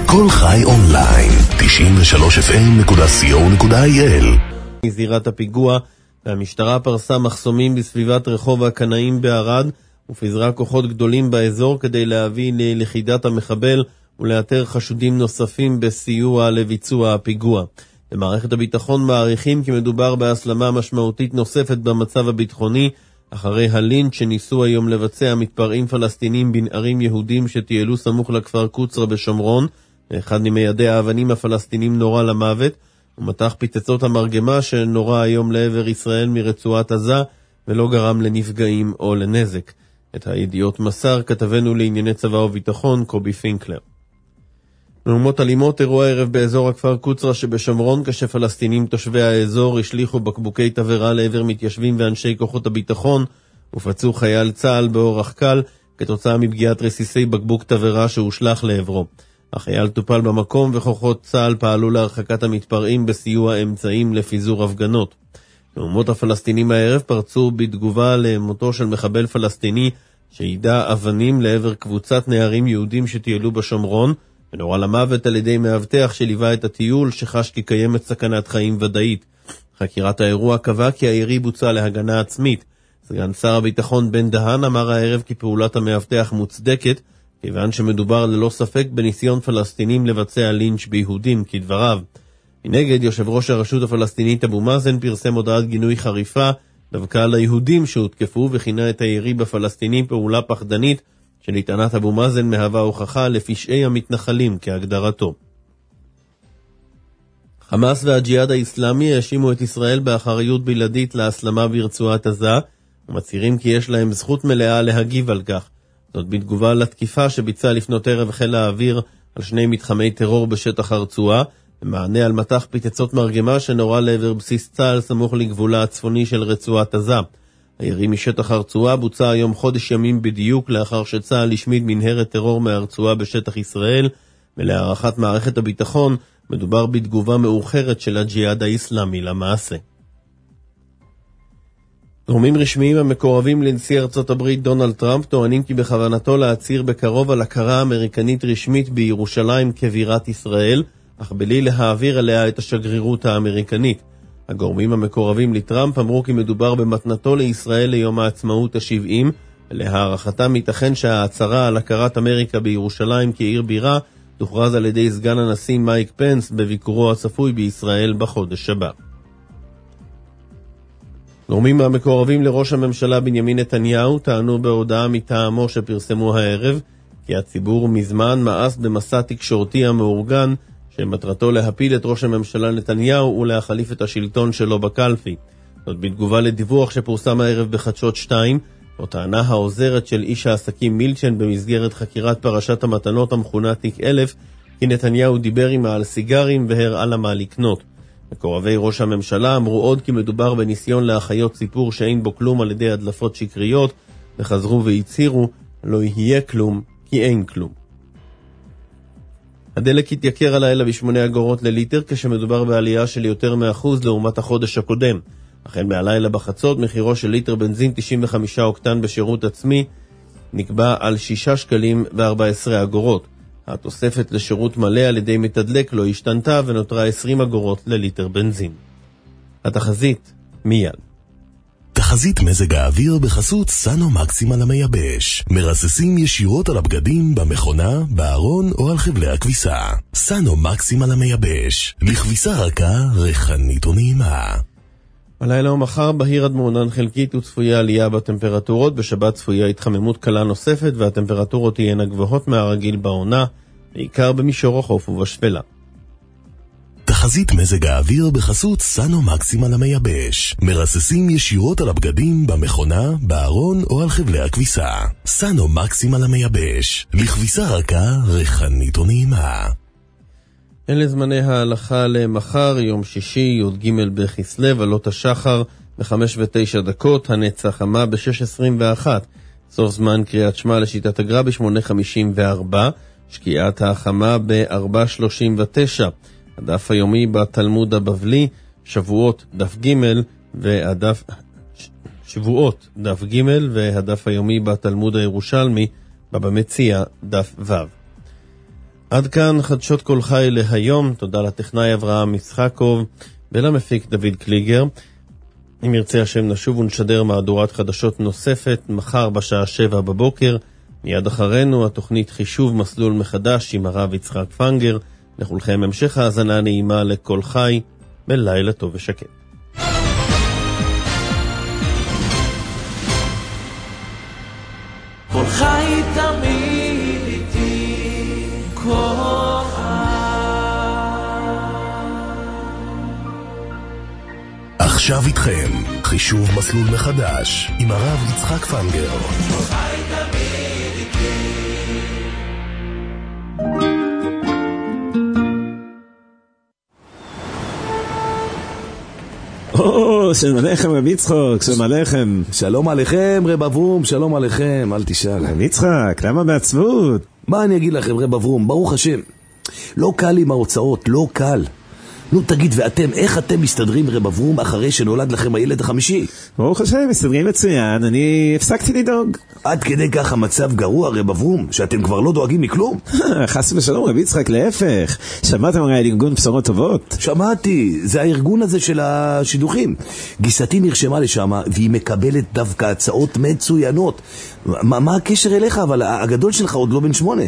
כל חי אונליין, 93fm.co.il. מזירת הפיגוע, והמשטרה פרסה מחסומים בסביבת רחוב הקנאים בערד, ופזרה כוחות גדולים באזור כדי להביא ללכידת המחבל ולאתר חשודים נוספים בסיוע לביצוע הפיגוע. במערכת הביטחון מעריכים כי מדובר בהסלמה משמעותית נוספת במצב הביטחוני, אחרי הלינץ' שניסו היום לבצע מתפרעים פלסטינים בנערים יהודים שטיילו סמוך לכפר קוצרה בשומרון, ואחד ממיידי האבנים הפלסטינים נורה למוות, ומתח פיצצות המרגמה שנורה היום לעבר ישראל מרצועת עזה, ולא גרם לנפגעים או לנזק. את הידיעות מסר כתבנו לענייני צבא וביטחון קובי פינקלר. מהומות אלימות אירוע ערב באזור הכפר קוצרה שבשומרון, כשפלסטינים תושבי האזור השליחו בקבוקי תבערה לעבר מתיישבים ואנשי כוחות הביטחון, ופצעו חייל צה"ל באורח קל כתוצאה מפגיעת רסיסי בקבוק תבערה שהושלח לעברו. החייל טופל במקום וכוחות צה"ל פעלו להרחקת המתפרעים בסיוע אמצעים לפיזור הפגנות. מהומות הפלסטינים הערב פרצו בתגובה למותו של מחבל פלסטיני שידע אבנים לעבר קבוצת נערים יהודים שטיילו בשומרון, ונורה למוות על ידי מאבטח שליווה את הטיול שחש כי קיימת סכנת חיים ודאית. חקירת האירוע קבע כי הירי בוצע להגנה עצמית. סגן שר הביטחון בן דהן אמר הערב כי פעולת המאבטח מוצדקת, כיוון שמדובר ללא ספק בניסיון פלסטינים לבצע לינץ' ביהודים כדבריו. מנגד, יושב ראש הרשות הפלסטינית אבו מאזן פרסם הודעת גינוי חריפה דווקא על היהודים שהותקפו, וכינה את הירי בפלסטינים פעולה פחדנית שלטענת אבו מאזן מהווה הוכחה לפשעי המתנחלים כהגדרתו. חמאס והג'יהאד האסלאמי האשימו את ישראל באחריות בלעדית להסלמה ברצועת עזה, ומצהירים כי יש להם זכות מלאה להגיב על כך. זאת בתגובה לתקיפה שביצע לפנות ערב חיל האוויר על שני מתחמי טרור בשטח הרצועה, במענה על מטח פיצצות מרגמה שנורה לעבר בסיס צה"ל סמוך לגבולה הצפוני של רצועת עזה. הירי משטח הרצועה בוצע היום חודש ימים בדיוק לאחר שצה"ל השמיד מנהרת טרור מהרצועה בשטח ישראל, ולהערכת מערכת הביטחון מדובר בתגובה מאוחרת של הג'יהאד האסלאמי למעשה. גורמים רשמיים המקורבים לנשיא ארצות הברית דונלד טראמפ טוענים כי בכוונתו להצהיר בקרוב על הכרה אמריקנית רשמית בירושלים כבירת ישראל, אך בלי להעביר עליה את השגרירות האמריקנית. הגורמים המקורבים לטראמפ אמרו כי מדובר במתנתו לישראל ליום העצמאות ה-70, ולהערכתם ייתכן שההצהרה על הכרת אמריקה בירושלים כעיר בירה תוכרז על ידי סגן הנשיא מייק פנס בביקורו הצפוי בישראל בחודש הבא. גורמים המקורבים לראש הממשלה בנימין נתניהו טענו בהודעה מטעמו שפרסמו הערב כי הציבור מזמן מאס במסע תקשורתי המאורגן שמטרתו להפיל את ראש הממשלה נתניהו ולהחליף את השלטון שלו בקלפי. זאת בתגובה לדיווח שפורסם הערב בחדשות 2, או טענה העוזרת של איש העסקים מילצ'ן במסגרת חקירת פרשת המתנות המכונה תיק 1000, כי נתניהו דיבר עמה על סיגרים והראה לה מה לקנות. מקורבי ראש הממשלה אמרו עוד כי מדובר בניסיון להחיות סיפור שאין בו כלום על ידי הדלפות שקריות, וחזרו והצהירו, לא יהיה כלום כי אין כלום. הדלק התייקר הלילה ב8 אגורות לליטר, כשמדובר בעלייה של יותר מ1% לעומת החודש הקודם. החל מהלילה בחצות, מחירו של ליטר בנזין 95 אוקטן בשירות עצמי נקבע על 6 שקלים ו14 אגורות. התוספת לשירות מלא על ידי מתדלק לא השתנתה ונותרה 20 אגורות לליטר בנזין. התחזית מיד. תחזית מזג האוויר בחסות סנו מקסימל המייבש. מרססים ישירות על הבגדים, במכונה, בארון או על חבלי הכביסה. סנו מקסימל המייבש. לכביסה רכה, ריחנית ונעימה. הלילה ומחר בהיר עד מעונן חלקית וצפויה עלייה בטמפרטורות. בשבת צפויה התחממות קלה נוספת והטמפרטורות תהיינה גבוהות מהרגיל בעונה, בעיקר במישור החוף ובשפלה. תחזית מזג האוויר בחסות סנו מקסימל המייבש. מרססים ישירות על הבגדים, במכונה, בארון או על חבלי הכביסה. סנו מקסימל המייבש. לכביסה רכה, ריחנית ונעימה. אלה זמני ההלכה למחר, יום שישי, י"ג בכסלו, עלות השחר ב-5:09, הנץ החמה ב-6:21, סוף זמן קריאת שמע לשיטת הגר"א ב-8:54, שקיעת החמה ב-4:39, הדף היומי בתלמוד הבבלי, שבועות דף ג' והדף היומי בתלמוד הירושלמי, בבא מציעא דף ו'. עד כאן חדשות כל חי להיום. תודה לטכנאי אברהם יצחקוב ולמפיק דוד קליגר. אם ירצה השם נשוב ונשדר מהדורת חדשות נוספת מחר בשעה 7 בבוקר. מיד אחרינו התוכנית חישוב מסלול מחדש עם הרב יצחק פנגר. לכולכם המשך האזנה נעימה לכל חי בלילה טוב ושקט. כל חי תמיד איתי, כל עכשיו איתכם חישוב מסלול מחדש עם הרב יצחק פנגר. כל חי תמיד איתי. שלום עליכם רב יצחק, שלום עליכם. שלום עליכם רב אברום, שלום עליכם, אל תשאל. רב יצחק, למה בעצבות? מה אני אגיד לכם רב אברום, ברוך השם. לא קל עם ההוצאות, לא קל. נו תגיד, ואתם, איך אתם מסתדרים רב אברום אחרי שנולד לכם הילד החמישי? ברוך השם, מסתדרים מצוין, אני הפסקתי לדאוג. עד כדי כך המצב גרוע רב אברום, שאתם כבר לא דואגים מכלום? חס ושלום רב יצחק, להפך. שמעתם הרי על ארגון בשורות טובות? שמעתי, זה הארגון הזה של השידוכים. גיסתי נרשמה לשם, והיא מקבלת דווקא הצעות מצוינות. מה הקשר אליך? אבל הגדול שלך עוד לא בן 8.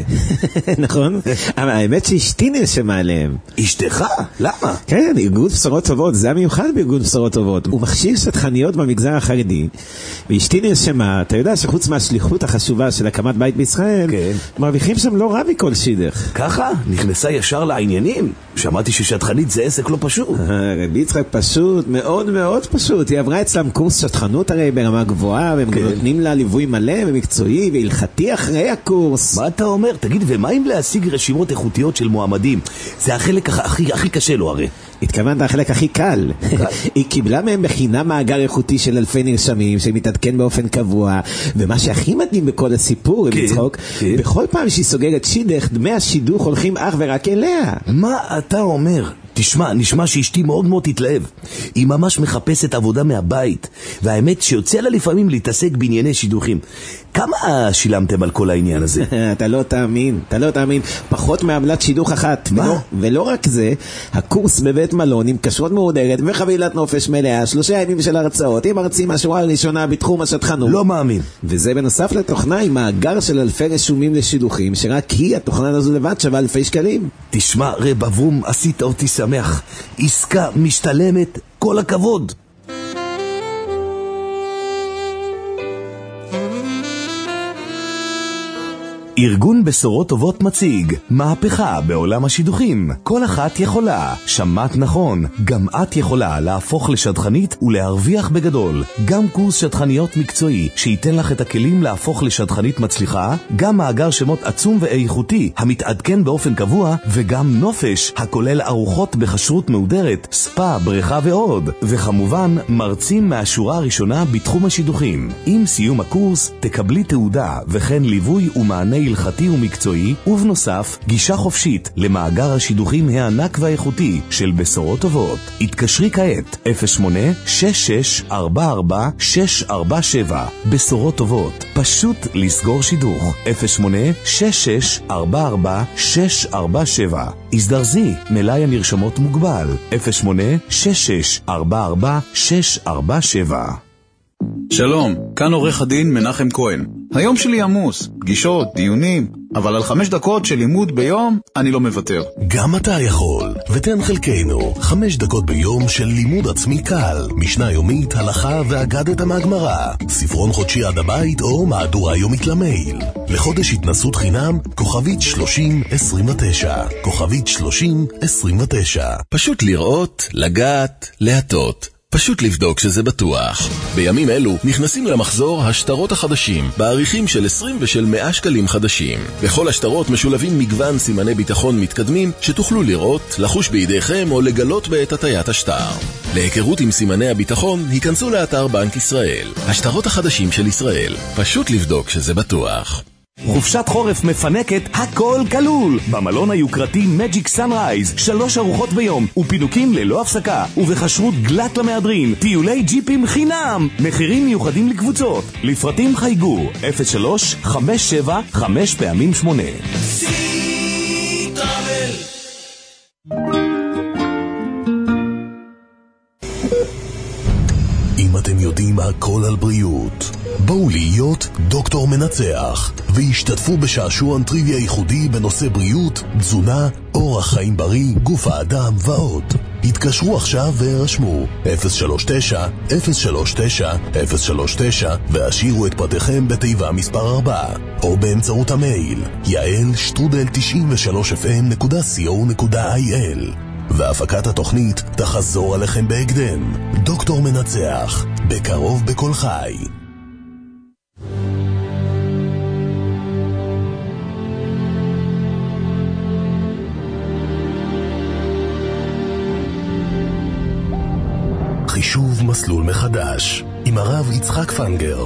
נכון, אבל האמת שאשתי נרשמה עליהם. אשתך? למה? כן, ארגון בשורות טובות, זה המיוחד בארגון בשורות טובות. הוא מכשיר שטחניות במגזר החרדי, ואשתי נרשמה, אתה יודע שחוץ מהשליחות החשובה של הקמת בית בישראל, כן. מרוויחים שם לא רע מכל שידך. ככה? נכנסה ישר לעניינים? שמעתי ששטחנית זה עסק לא פשוט. רבי יצחק פשוט, מאוד מאוד פשוט. היא עברה אצלם קורס שטחנות הרי ברמה גבוהה, והם כן. נותנים לה ליווי מלא ומקצועי והלכתי אחרי הקורס. מה אתה אומר? תגיד, ומה אם להשיג רשימות איכותיות של מועמדים? זה החלק הכי קשה לו הרי. התכוונת החלק הכי קל. היא קיבלה מהם בחינם מאגר איכותי של אלפי נרשמים שמתעדכן באופן קבוע, ומה שהכי מדהים בכל הסיפור, רבי יצחק, בכל פעם שהיא סוגרת שידך, דמי השידוך הולכים אך ורק אליה. מה אתה אומר? תשמע, נשמע שאשתי מאוד מאוד תתלהב. היא ממש מחפשת עבודה מהבית, והאמת שיוצא לה לפעמים להתעסק בענייני שידוכים. כמה שילמתם על כל העניין הזה? אתה לא תאמין, פחות מעמלת שידוך אחת. מה? ולא רק זה, הקורס בבית מלון עם כשרות מהודרת וחבילת נופש מלאה, 3 ימים של הרצאות, עם מרצים מהשורה הראשונה בתחום השטחנות. לא מאמין. וזה בנוסף לתוכנה עם מאגר של אלפי רשומים לשידוכים, שרק היא, התוכנה הזו לבד, שווה אלפי שקלים. תשמע, רב אברום, עשית אותי שמח. עסקה משתלמת, כל הכבוד. ארגון בשורות טובות מציג מהפכה בעולם השידוכים. כל אחת יכולה, שמעת נכון, גם את יכולה להפוך לשדכנית ולהרוויח בגדול. גם קורס שדכניות מקצועי שייתן לך את הכלים להפוך לשדכנית מצליחה, גם מאגר שמות עצום ואיכותי המתעדכן באופן קבוע, וגם נופש הכולל ארוחות בכשרות מהודרת, ספה, בריכה ועוד. וכמובן מרצים מהשורה הראשונה בתחום השידוכים. עם סיום הקורס תקבלי תעודה וכן ליווי ומענה הלכתי ומקצועי, ובנוסף גישה חופשית למאגר השידוכים הענק והאיכותי של בשורות טובות. התקשרי כעת 08-6644-647. בשורות טובות, פשוט לסגור שידוך. 08-6644-647. הזדרזי, מלאי הנרשמות מוגבל. 08-6644-647. שלום, כאן עורך הדין מנחם כהן. היום שלי עמוס, פגישות, דיונים, אבל על 5 דקות של לימוד ביום אני לא מוותר. גם אתה יכול, ותן חלקנו 5 דקות ביום של לימוד עצמי קל, משנה יומית, הלכה ואגדת מהגמרא, ספרון חודשי עד הבית או מהדורה יומית למייל. לחודש התנסות חינם, כוכבית 3029, כוכבית 3029. פשוט לראות, לגעת, להטות. פשוט לבדוק שזה בטוח. בימים אלו נכנסים למחזור השטרות החדשים, בעריכים של 20 ושל 100 שקלים חדשים. בכל השטרות משולבים מגוון סימני ביטחון מתקדמים שתוכלו לראות, לחוש בידיכם או לגלות בעת הטיית השטר. להיכרות עם סימני הביטחון, היכנסו לאתר בנק ישראל. השטרות החדשים של ישראל. פשוט לבדוק שזה בטוח. חופשת חורף מפנקת, הכל כלול. במלון היוקרתי מג'יק סנרייז, 3 ארוחות ביום ופינוקים ללא הפסקה, ובחשרות גלת למהדרין, טיולי ג'יפים חינם, מחירים מיוחדים לקבוצות. לפרטים חייגו 03-57-5x8. הכל על בריאות. בואו להיות דוקטור מנצח, והשתתפו בשעשועון טריוויה ייחודי בנושא בריאות, תזונה, אורח חיים בריא, גוף האדם ועוד. התקשרו עכשיו והרשמו 039-039-039 והשאירו את פרטיכם בתיבה מספר 4 או באמצעות המייל yael@93fm.co.il. והפקת התוכנית תחזור עליכם בהקדם. דוקטור מנצח, בקרוב בכל חי. חישוב מסלול מחדש עם הרב יצחק פנגר.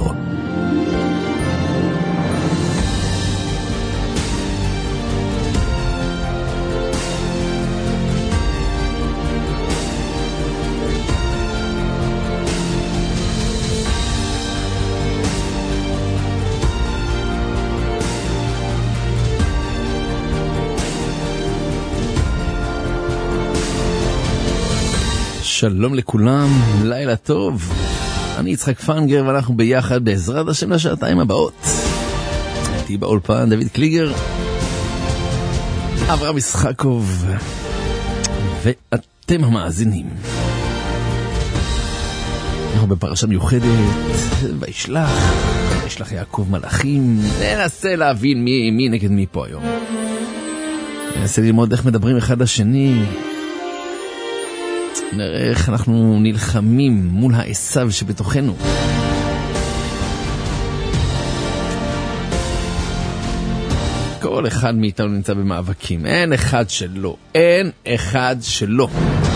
שלום לכולם, לילה טוב. אני יצחק פנגר ואנחנו ביחד בעזרת השם לשעתיים הבאות. הייתי באולפן דוד קליגר, אברהם ישחקוב, ואתם המאזינים. אנחנו בפרשה מיוחדת, וישלח יעקב מלאכים. ננסה להבין מי נגד מי פה היום. ננסה ללמוד איך מדברים אחד לשני. נראה איך אנחנו נלחמים מול העשיו שבתוכנו. כל אחד מאיתנו נמצא במאבקים. אין אחד שלא.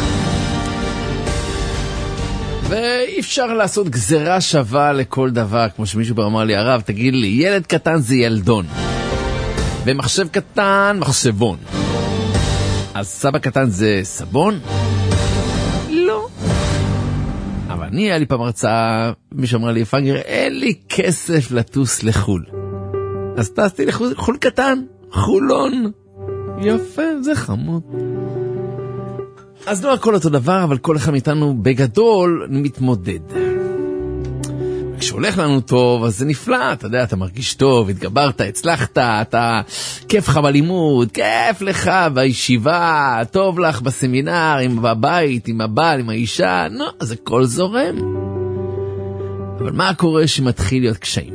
ואי אפשר לעשות גזרה שווה לכל דבר. כמו שמישהו כבר אמר לי, הרב, תגיד לי, ילד קטן זה ילדון, ומחשב קטן מחשבון. אז סבא קטן זה סבון? לא. אבל היה לי פעם הרצאה, מישהו אמר לי, פנגר, אין לי כסף לטוס לחול. אז טסתי לחול קטן, חולון. יפה, זה חמוד. אז לא הכל אותו דבר, אבל כל אחד מאיתנו בגדול מתמודד. כשהולך לנו טוב, אז זה נפלא, אתה יודע, אתה מרגיש טוב, התגברת, הצלחת, אתה כיף לך בלימוד, כיף לך בישיבה, טוב לך בסמינר, בבית, עם הבעל, עם האישה, אז הכל זורם. אבל מה קורה שמתחיל להיות קשיים?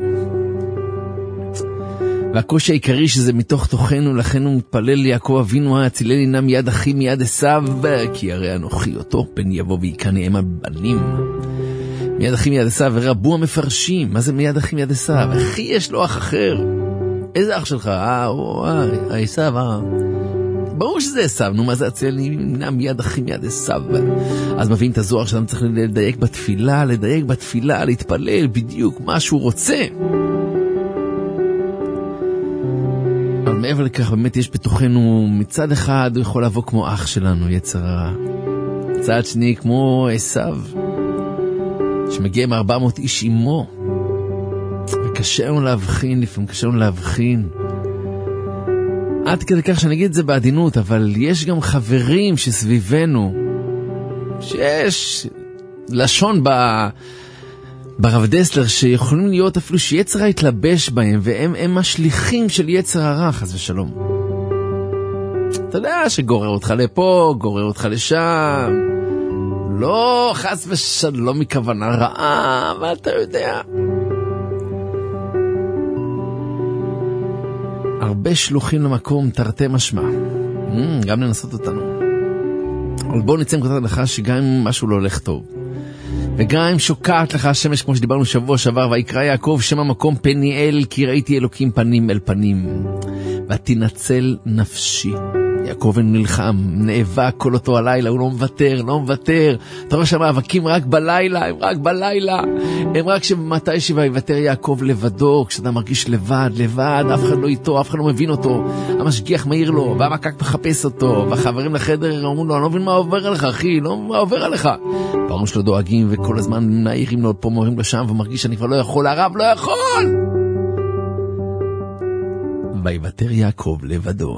והקושי העיקרי שזה מתוך תוכנו, לכן הוא מתפלל יעקב אבינו, הצילני נא מיד אחי מיד עשיו, כי הרי אנוכי אותו פן יבוא ויקני הם הבנים. מיד אחי מיד עשיו, ורבו המפרשים. מה זה מיד אחי מיד עשיו? אחי יש לו אח אחר. איזה אח שלך? עשיו, ברור שזה עשיו. נו, מה זה הצילני נא מיד אחי מיד עשיו? אז מביאים את הזוהר שאדם צריך לדייק בתפילה, להתפלל בדיוק מה שהוא רוצה. אבל מעבר לכך, באמת יש בתוכנו, מצד אחד הוא יכול לבוא כמו אח שלנו, יצר הרע. מצד שני כמו עשיו, שמגיע עם 400 איש עמו. וקשה לנו להבחין, לפעמים קשה לנו להבחין. עד כדי כך שאני אגיד את זה בעדינות, אבל יש גם חברים שסביבנו, שיש לשון ברב דסלר, שיכולים להיות אפילו שיצר הרע יתלבש בהם, והם השליחים של יצר הרע, חס ושלום. אתה יודע שגורר אותך לפה, גורר אותך לשם, לא חס ושלום מכוונה רעה, אבל אתה יודע. הרבה שלוחים למקום, תרתי משמע. גם לנסות אותנו. אבל בואו נצא מכותרת לך שגם אם משהו לא הולך טוב, וגם אם שוקעת לך השמש, כמו שדיברנו שבוע שעבר, ויקרא יעקב שם המקום פניאל, כי ראיתי אלוקים פנים אל פנים, ותנצל נפשי. יעקב נלחם, נאבק כל אותו הלילה, הוא לא מוותר. אתה רואה שהמאבקים רק בלילה, הם רק שמתי שיוותר יעקב לבדו, כשאתה מרגיש לבד, אף אחד לא איתו, אף אחד לא מבין אותו, המשגיח מהיר לו, והמקק מחפש אותו, והחברים לחדר אומרים לו, אני לא מבין מה עובר עליך אחי, לא מה עובר עליך. וההורים שלו דואגים, וכל הזמן נעירים לו פה, מורים לו שם, ומרגיש שאני כבר לא יכול, הרב לא יכול. ויוותר יעקב לבדו.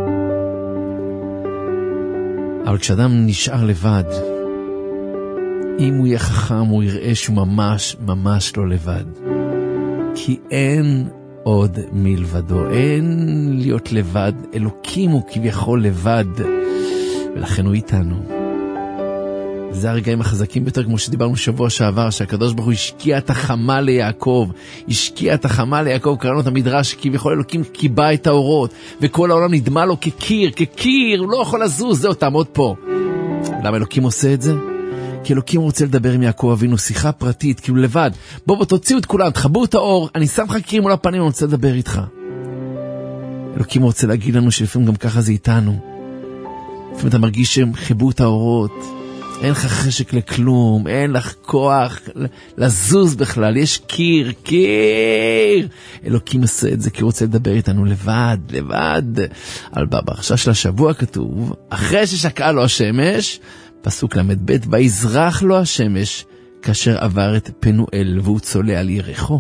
אבל כשאדם נשאר לבד, אם הוא יהיה חכם, הוא יראה שהוא ממש ממש לא לבד. כי אין עוד מלבדו, אין להיות לבד, אלוקים הוא כביכול לבד, ולכן הוא איתנו. זה הרגעים החזקים ביותר, כמו שדיברנו שבוע שעבר, שהקדוש ברוך הוא השקיע את החמה ליעקב, השקיע את החמה ליעקב, קראנו את המדרש, כביכול אלוקים קיבע את האורות, וכל העולם נדמה לו כקיר, הוא לא יכול לזוז, זהו, תעמוד פה. למה אלוקים עושה את זה? כי אלוקים רוצה לדבר עם יעקב אבינו, שיחה פרטית, כאילו לבד. בוא תוציאו את כולם, תחברו את האור, אני שם לך קיר מול הפנים, אני רוצה לדבר איתך. אלוקים רוצה להגיד לנו שלפעמים גם ככה זה איתנו. לפעמים אתה מרגיש שהם חיבו את האורות, אין לך חשק לכלום, אין לך כוח לזוז בכלל, יש קיר. אלוקים עושה את זה כי הוא רוצה לדבר איתנו לבד. על בפרשה של השבוע כתוב, אחרי ששקעה לו השמש, פסוק למד ב', ויזרח לו השמש כאשר עבר את פנואל והוא צולע על יריחו.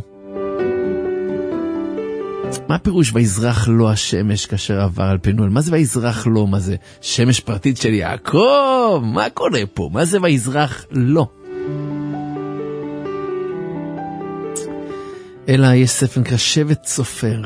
מה הפירוש ויזרח לו השמש כאשר עבר על פנואל? מה זה ויזרח לו? מה זה? שמש פרטית של יעקב? מה קורה פה? מה זה ויזרח לו? אלא יש ספר נקרא שבט סופר.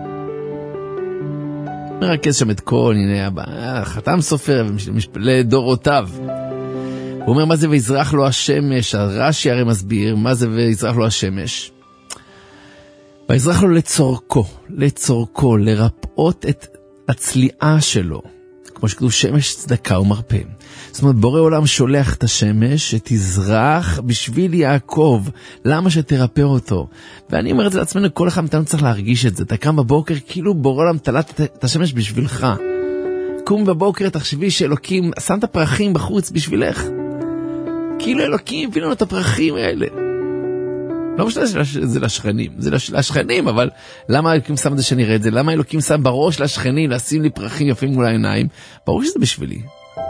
מרכז שם את כל, הנה, חתם סופר לדורותיו. הוא אומר מה זה ויזרח לו השמש? הרש"י הרי מסביר מה זה ויזרח לו השמש. ויזרח לו לצורכו, לרפאות את הצליעה שלו, כמו שכתוב שמש צדקה ומרפא. זאת אומרת, בורא עולם שולח את השמש שתזרח בשביל יעקב, למה שתרפא אותו? ואני אומר את זה לעצמנו, כל אחד מאיתנו צריך להרגיש את זה. אתה קם בבוקר, כאילו בורא עולם תלת את השמש בשבילך. קום בבוקר, תחשבי שאלוקים שם את הפרחים בחוץ בשבילך. כאילו אלוקים הביא לנו את הפרחים האלה. לא משנה שזה לשכנים, זה לשכנים, אבל למה אלוקים שם את זה שנראה את זה? למה אלוקים שם בראש לשכנים לשים לי פרחים יפים מול העיניים? ברור שזה בשבילי.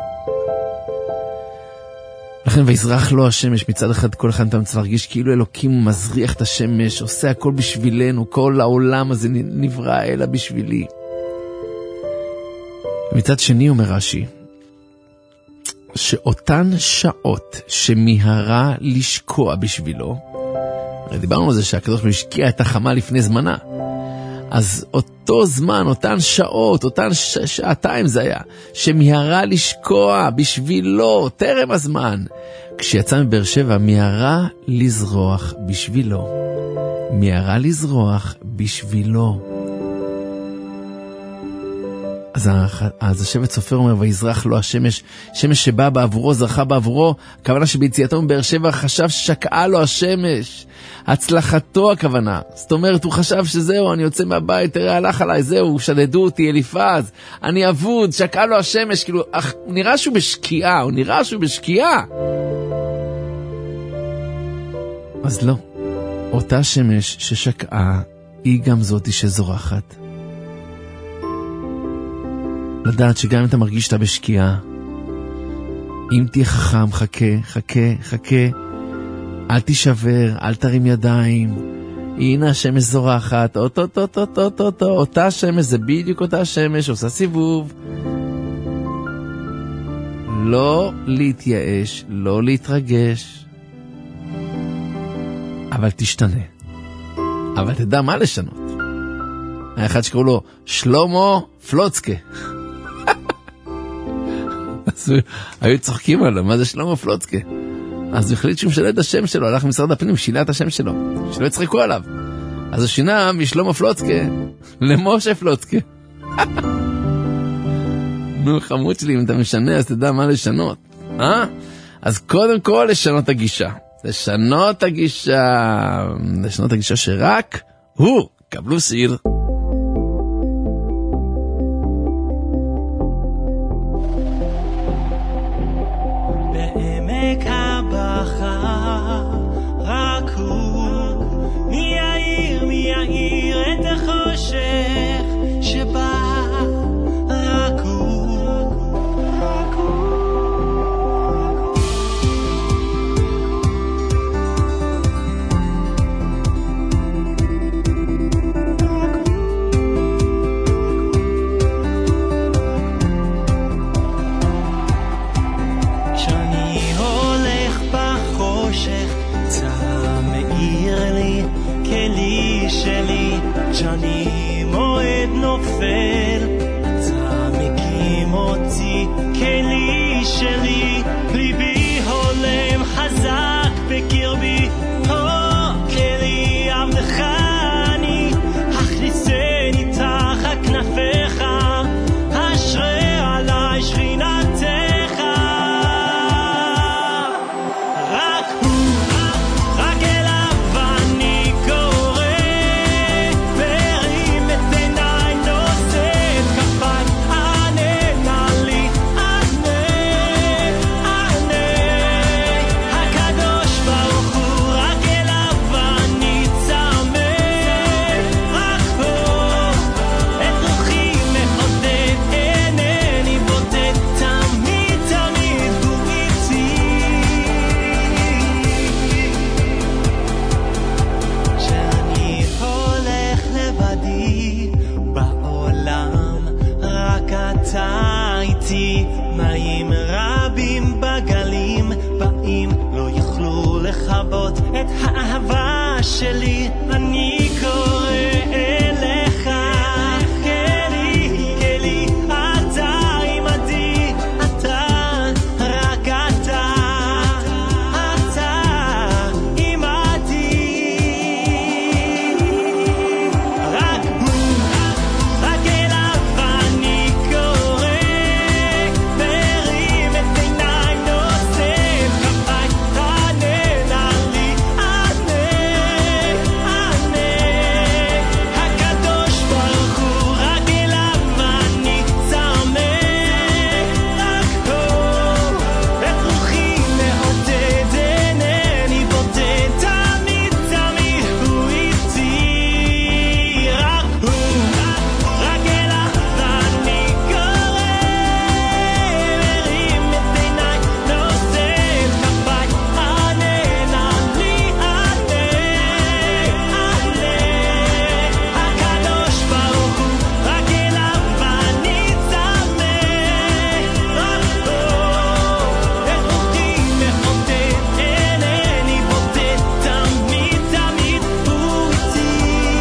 לכן ויזרח לו השמש, מצד אחד כל אחד אתה צריך להרגיש כאילו אלוקים מזריח את השמש, עושה הכל בשבילנו, כל העולם הזה נברא אלא בשבילי. מצד שני אומר רש"י, שאותן שעות שמיהרה לשקוע בשבילו, דיברנו על זה שהקדוש ברוך הוא השקיע את החמה לפני זמנה, אז אותו זמן, אותן שעות, אותן שעתיים זה היה, שמיהרה לשקוע בשבילו, טרם הזמן, כשיצא מבאר שבע, מיהרה לזרוח בשבילו, מיהרה לזרוח בשבילו. אז השבט סופר אומר, ויזרח לו השמש, שמש שבא בעבורו, זרחה בעבורו, הכוונה שביציאתו מבאר שבע חשב ששקעה לו השמש, הצלחתו הכוונה, זאת אומרת הוא חשב שזהו, אני יוצא מהבית, תראה הלך עליי, זהו, שדדו אותי אליפז, אני אבוד, שקעה לו השמש, כאילו, הוא נראה שהוא בשקיעה, אז לא, אותה שמש ששקעה, היא גם זאתי שזורחת. לדעת שגם אם אתה מרגיש שאתה בשקיעה, אם תהיה חכם, חכה, אל תישבר, אל תרים ידיים, הנה השמש זורחת, אותה שמש, זה בדיוק אותה שמש, עושה סיבוב. לא להתייאש, לא להתרגש, אבל תשתנה. אבל תדע מה לשנות. האחד שקראו לו שלמה פלוצקה. אז היו צוחקים עליו, מה זה שלמה פלוצקה? אז הוא החליט שהוא משנה את השם שלו, הלך משרד הפנים, שינה את השם שלו, שלא יצחקו עליו. אז הוא שינה משלמה פלוצקה למשה פלוצקה. נו, חמוד שלי, אם אתה משנה, אז תדע מה לשנות. אז קודם כל לשנות הגישה. לשנות הגישה שרק הוא, קבלו סיר. כשאני מועד נופל אתה מקים אותי כלי שלי ליבי הולם חזק בקרבי כלי עבדך אני הכניסני תחת כנפיך אשרי עלי שכינתך רק הוא רק אליו אני קורא מרים את עיניי נושא את כפיי ענה לי ענה הקדוש ברוך הוא רק אליו אני צמא רק פה את רוחי מעודד אינני בודד תמיד תמיד הוא איתי כשאני הולך לבדי בעולם רק אתה איתי מים רבים בגלים באים לא יוכלו לכבות את האהבה שלי אני קורא אליך כלי כלי אתה עמדי אתה רק אתה עמדי רק הוא רק אליו אני קורא מרים את עיניי נושא את כפיי ענה לי הקדוש ברוך הוא רק אליו אני צמא רק הוא את רוחי מעודד אינני בודד תמיד תמיד הוא איתי רק הוא רק אליו אני קורא מרים את עיניי נושא את כפיי ענה לי הקדוש ברוך הוא רק אליו אני צמא רק הוא את רוחי מעודד אינני בודד תמיד תמיד הוא איתי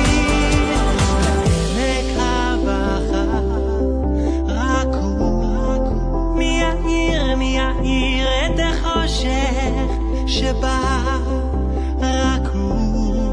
עמק הבחר רק הוא מי יאיר את החושך שבא רק הוא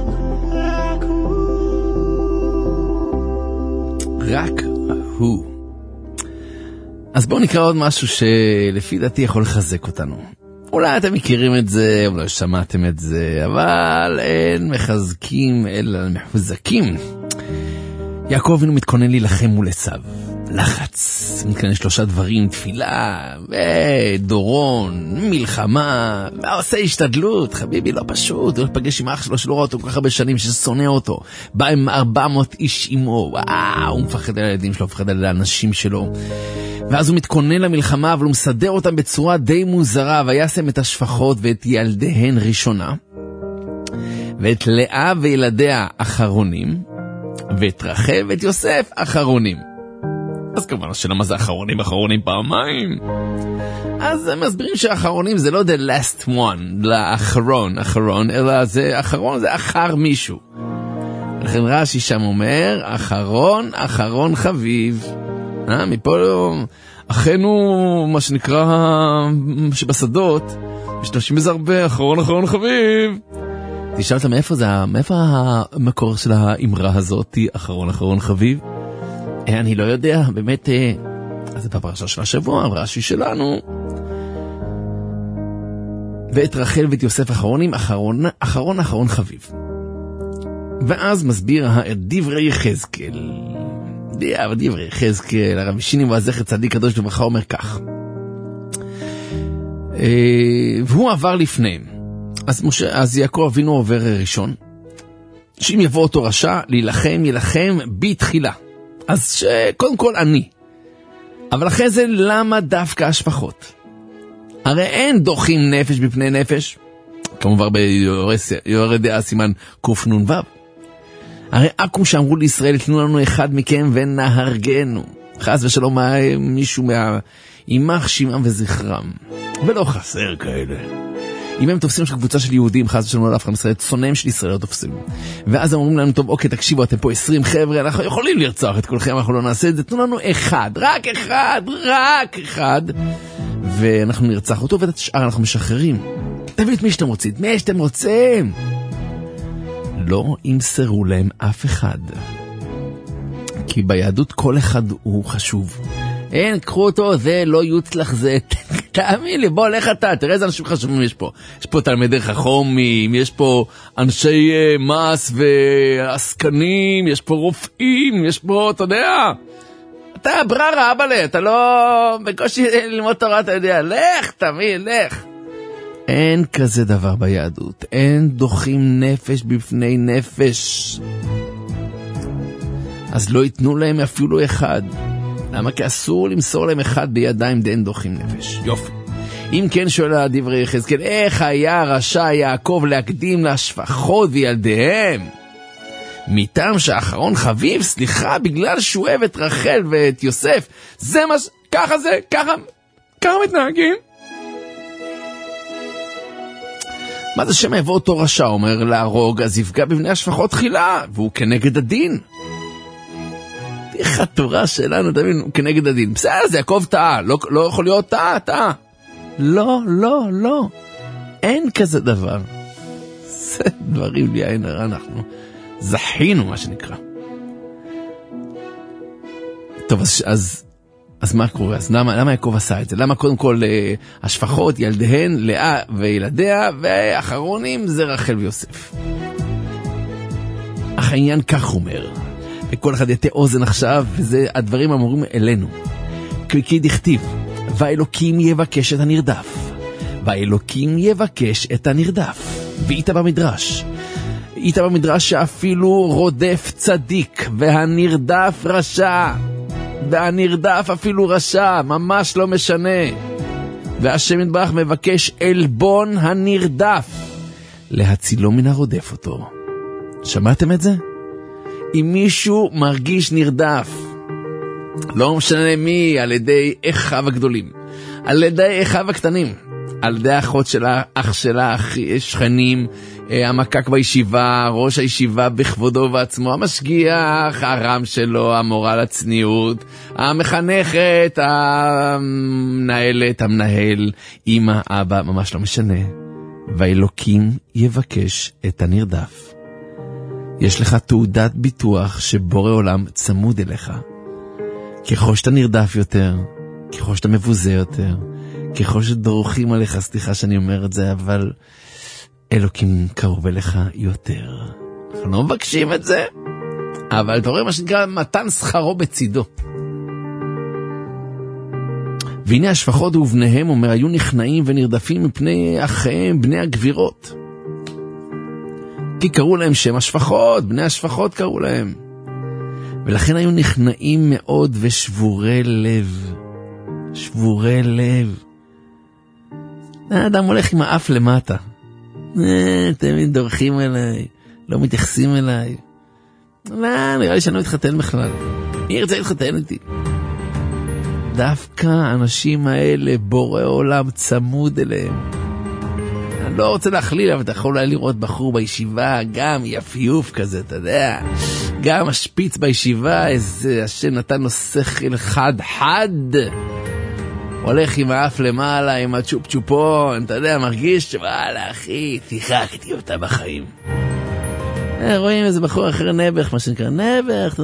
רק הוא. אז בואו נקרא עוד משהו שלפי דעתי יכול לחזק אותנו. אולי אתם מכירים את זה, אולי שמעתם את זה, אבל אין מחזקים אלא מחוזקים. יעקב אבינו מתכונן להילחם מול עשיו. לחץ, מתכונן 3 דברים, תפילה, דורון, מלחמה, ועושה השתדלות, חביבי לא פשוט, הוא לפגש עם אח שלו שלא רואה אותו כל כך הרבה שנים ששונא אותו, בא עם 400 איש עמו, הוא מפחד על הילדים שלו, מפחד על האנשים שלו, ואז הוא מתכונן למלחמה, אבל הוא מסדר אותם בצורה די מוזרה, וישם את השפחות ואת ילדיהן ראשונה, ואת לאה וילדיה אחרונים, ואת רחל ואת יוסף אחרונים. אז כמובן השאלה מה זה אחרונים? אחרונים פעמיים. אז הם מסבירים שהאחרונים זה לא the last one, לאחרון, אלא זה אחרון, זה אחר מישהו. לכן רש"י שם אומר, אחרון חביב. מפה אחינו, מה שנקרא, שבשדות, משתמשים בזה הרבה, אחרון חביב. תשאל אותם מאיפה המקור של האמרה הזאת, אחרון חביב? אני לא יודע, באמת, זה בפרשה של השבוע, רש"י שלנו. ואת רחל ואת יוסף אחרונים, אחרון חביב. ואז מסביר דברי יחזקאל. דברי יחזקאל, הרב שינים והזכר צדיק קדוש לברכה אומר כך. והוא עבר לפניהם. אז יעקב אבינו עובר ראשון. שאם יבוא אותו רשע, ילחם בתחילה. אז קודם כל אני. אבל אחרי זה למה דווקא השפחות? הרי אין דוחים נפש בפני נפש. כמובן ביורה דעה סימן קנ"ו. הרי עקום שאמרו לישראל, תנו לנו אחד מכם ונהרגנו. חס ושלום מישהו יימח שמם וזכרם. ולא חסר כאלה. אם הם תופסים קבוצה של יהודים, חס ושלום לא אף אחד מישראל, צונאים של ישראל לא תופסים. ואז הם אומרים לנו, טוב, אוקיי, תקשיבו, אתם פה 20 חבר'ה, אנחנו יכולים לרצוח את כולכם, אנחנו לא נעשה את זה, תנו לנו אחד, רק אחד, ואנחנו נרצח אותו, ואת השאר אנחנו משחררים. תביאו את מי שאתם רוצים, מי שאתם רוצים. לא ימסרו להם אף אחד. כי ביהדות כל אחד הוא חשוב. אין, קחו אותו, זה לא יוצלח זה. תאמין לי, בוא, לך אתה, תראה איזה אנשים חשובים יש פה. יש פה תלמידי חכמים, יש פה אנשי מס ועסקנים, יש פה רופאים, יש פה, אתה יודע, אתה בררה, אבאלה, אתה לא בקושי ללמוד תורה, אתה יודע, לך, תאמין, לך. אין כזה דבר ביהדות, אין דוחים נפש בפני נפש. אז לא ייתנו להם אפילו אחד. למה? כי אסור למסור להם אחד בידיים דין דוחים נפש. יופי. אם כן שואל הדברי יחזקאל, איך היה רשע יעקב להקדים להשפחות וילדיהם? מטעם שהאחרון חביב, סליחה, בגלל שהוא אוהב את רחל ואת יוסף. זה מה ככה זה, ככה מתנהגים. מה זה שם יבוא אותו רשע, אומר להרוג, אז יפגע בבני השפחות תחילה, והוא כנגד הדין. איך התורה שלנו, תבין, הוא כנגד הדין. בסדר, זה יעקב טעה, לא יכול להיות טעה. לא. אין כזה דבר. זה דברים לי עין הרע, אנחנו זכינו, מה שנקרא. טוב, אז מה קורה? אז למה יעקב עשה את זה? למה קודם כל השפחות, ילדיהן, לאה וילדיה, והאחרונים זה רחל ויוסף. אך העניין כך אומר, וכל אחד יתה אוזן עכשיו, וזה הדברים אמורים אלינו. כי דכתיב, והאלוקים יבקש את הנרדף. והאלוקים יבקש את הנרדף. ואיתה במדרש שאפילו רודף צדיק, והנרדף רשע. והנרדף אפילו רשע, ממש לא משנה. והשם יתברך מבקש אלבון הנרדף, להצילו מן הרודף אותו. שמעתם את זה? אם מישהו מרגיש נרדף, לא משנה מי, על ידי אחיו הגדולים, על ידי אחיו הקטנים, על ידי האחות שלה, אח שלה, שכנים, המקק בישיבה, ראש הישיבה בכבודו ועצמו, המשגיח, הרם שלו, המורה לצניעות, המחנכת, המנהלת, המנהל, אמא, אבא, ממש לא משנה. והאלוקים יבקש את הנרדף. יש לך תעודת ביטוח שבורא עולם צמוד אליך. ככל שאתה נרדף יותר, ככל שאתה מבוזה יותר, ככל שדורכים עליך, סליחה שאני אומר את זה, אבל אלוקים קרוב אליך יותר. אנחנו לא מבקשים את זה, אבל אתה רואה מה שנקרא מתן שכרו בצידו. והנה השפחות ובניהם, אומר, היו נכנעים ונרדפים מפני אחיהם, בני הגבירות. כי קראו להם שם השפחות, בני השפחות קראו להם. ולכן היו נכנעים מאוד ושבורי לב. שבורי לב. האדם הולך עם האף למטה. תמיד דורכים אליי, לא מתייחסים אליי. נראה לי שאני לא מתחתן בכלל. מי ירצה להתחתן איתי? דווקא האנשים האלה, בורא עולם צמוד אליהם. אני לא רוצה להכליל, אבל אתה יכול לראות בחור בישיבה, גם יפיוף כזה, אתה יודע. גם השפיץ בישיבה, איזה השם נתן לו שכל חד. הולך עם האף למעלה, עם הצ'ופ צ'ופון, אתה יודע, מרגיש שוואלה אחי, שיחקתי אותה בחיים. רואים איזה בחור אחר נבח, מה שנקרא נבח.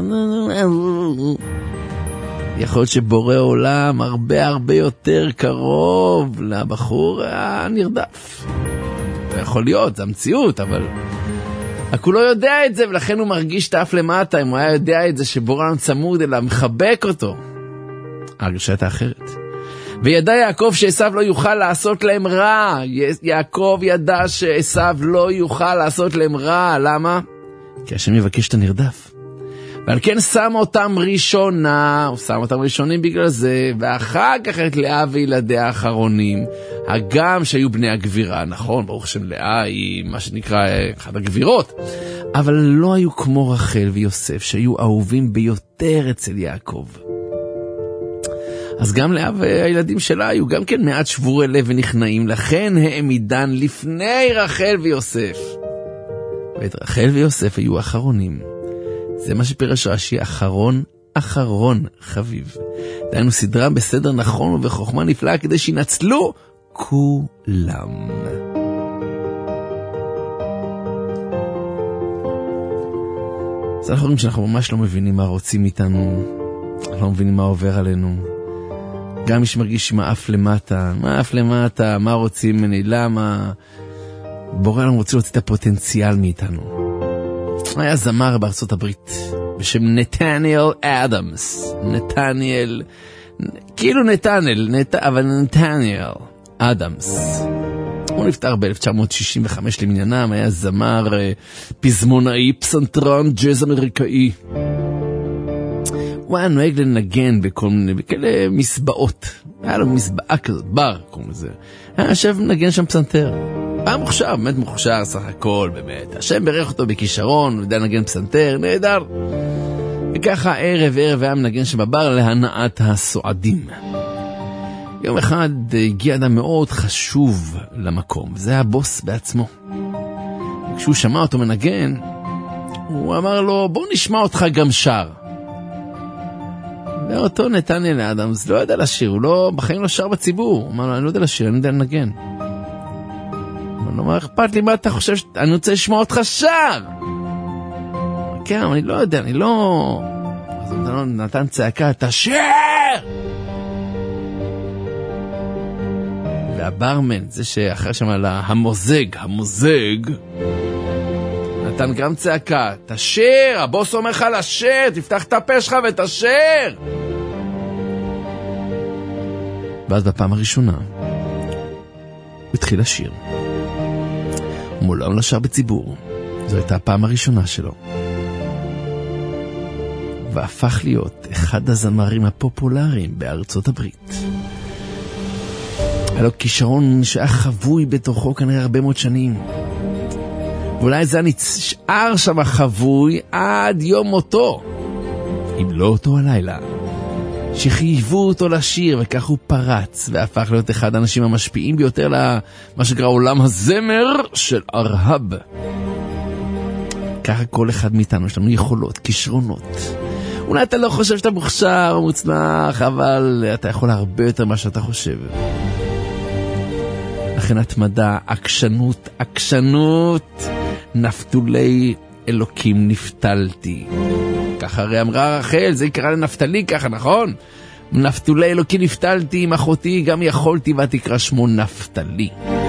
יכול להיות שבורא עולם הרבה יותר קרוב לבחור הנרדף. יכול להיות, זה המציאות, אבל הוא לא יודע את זה, ולכן הוא מרגיש את האף למטה. אם הוא היה יודע את זה שבורא עולם צמוד אליו, מחבק אותו, הרגשה הייתה אחרת. וידע יעקב שעשיו לא יוכל לעשות להם רע. יעקב ידע שעשיו לא יוכל לעשות להם רע. למה? כי השם יבקש את הנרדף. ועל כן שם אותם ראשונה, הוא שם אותם ראשונים בגלל זה, ואחר כך את לאה וילדיה האחרונים, הגם שהיו בני הגבירה, נכון, ברוך שם לאה היא מה שנקרא אחד הגבירות, אבל לא היו כמו רחל ויוסף, שהיו אהובים ביותר אצל יעקב. אז גם לאה והילדים שלה היו גם כן מעט שבורי לב ונכנעים, לכן העמידן לפני רחל ויוסף. ואת רחל ויוסף היו אחרונים. זה מה שפירש רש"י, אחרון חביב. דהיינו סדרה בסדר נכון ובחוכמה נפלאה כדי שינצלו כולם. אז אנחנו רואים שאנחנו ממש לא מבינים מה רוצים איתנו, לא מבינים מה עובר עלינו. גם מי שמרגיש מה אף למטה, מה רוצים ממני, למה? בורא לנו רוצה להוציא את הפוטנציאל מאיתנו. היה זמר בארצות הברית בשם נתניאל אדמס. אבל נתניאל אדמס. הוא נפטר ב-1965 למניינם, היה זמר פזמונאי, פסנתרן, ג'אז אמריקאי. הוא היה נוהג לנגן בכל מיני, בכאלה מסבעות. היה לו מסבעה כזאת, בר קוראים לזה. היה יושב לנגן שם פסנתר. היה מוכשר, באמת מוכשר סך הכל, באמת. השם ברך אותו בכישרון, הוא יודע לנגן פסנתר, נהדר. וככה ערב היה מנגן שם בבר להנאת הסועדים. יום אחד הגיע אדם מאוד חשוב למקום, וזה היה הבוס בעצמו. כשהוא שמע אותו מנגן, הוא אמר לו, בוא נשמע אותך גם שר. ואותו נתניאל אדמס לא ידע לשיר, הוא בחיים לא שר בציבור. הוא אמר לו, אני לא יודע לשיר, אני יודע לנגן. הוא אמר, אכפת לי מה אתה חושב, אני רוצה לשמוע אותך שר. כן, אבל אני לא יודע, אז הוא נתן צעקה, תשיר! והברמן, זה שאחרי שם על המוזג, נתן גם צעקה, תשיר, הבוס אומר לך לשיר, תפתח את הפה שלך ותשיר. ואז בפעם הראשונה, הוא התחיל לשיר. הוא מעולם לא שר בציבור, זו הייתה הפעם הראשונה שלו. והפך להיות אחד הזמרים הפופולריים בארצות הברית. היה לו כישרון שהיה חבוי בתוכו כנראה הרבה מאוד שנים. ואולי זה נשאר שם חבוי עד יום מותו. אם לא אותו הלילה. שחייבו אותו לשיר, וכך הוא פרץ, והפך להיות אחד האנשים המשפיעים ביותר למה שקרא עולם הזמר של ארהב. ככה כל אחד מאיתנו, יש לנו יכולות, כישרונות. אולי אתה לא חושב שאתה מוכשר או מוצלח, אבל אתה יכול הרבה יותר מה שאתה חושב. לכן התמדה, עקשנות, נפתולי אלוקים נפתלתי. ככה הרי אמרה רחל, זה יקרא לנפתלי ככה, נכון? נפתולי אלוקים נפתלתי עם אחותי, גם יכולתי ותקרא שמו נפתלי.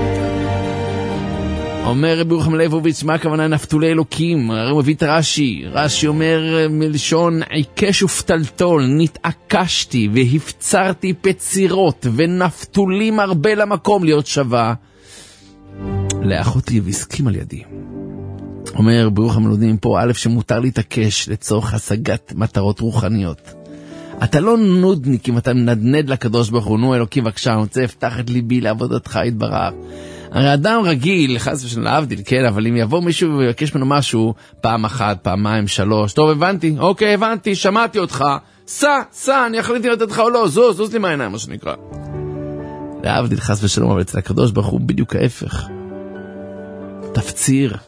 אומר רבי יוחנן ליבוביץ', מה הכוונה נפתולי אלוקים? הרי הוא מביא את רש"י אומר מלשון עיקש ופתלתול, נתעקשתי והפצרתי פצירות ונפתולים הרבה למקום להיות שווה לאחותי והסכים על ידי. אומר ברוך המלודים פה, א' שמותר להתעקש לצורך השגת מטרות רוחניות. אתה לא נודניק אם אתה מנדנד לקדוש ברוך הוא, נו אלוקים בבקשה, אני רוצה לפתח את ליבי לעבודתך יתברך. הרי אדם רגיל, חס ושלום להבדיל, כן, אבל אם יבוא מישהו ויבקש ממנו משהו, פעם אחת, פעמיים, 3, טוב הבנתי, אוקיי הבנתי, שמעתי אותך, סע, אני החליטי לתת לך או לא, זוז לי מהעיניים, מה שנקרא. להבדיל חס ושלום, אבל אצל הקדוש ברוך הוא בדיוק ההפך. תפציר,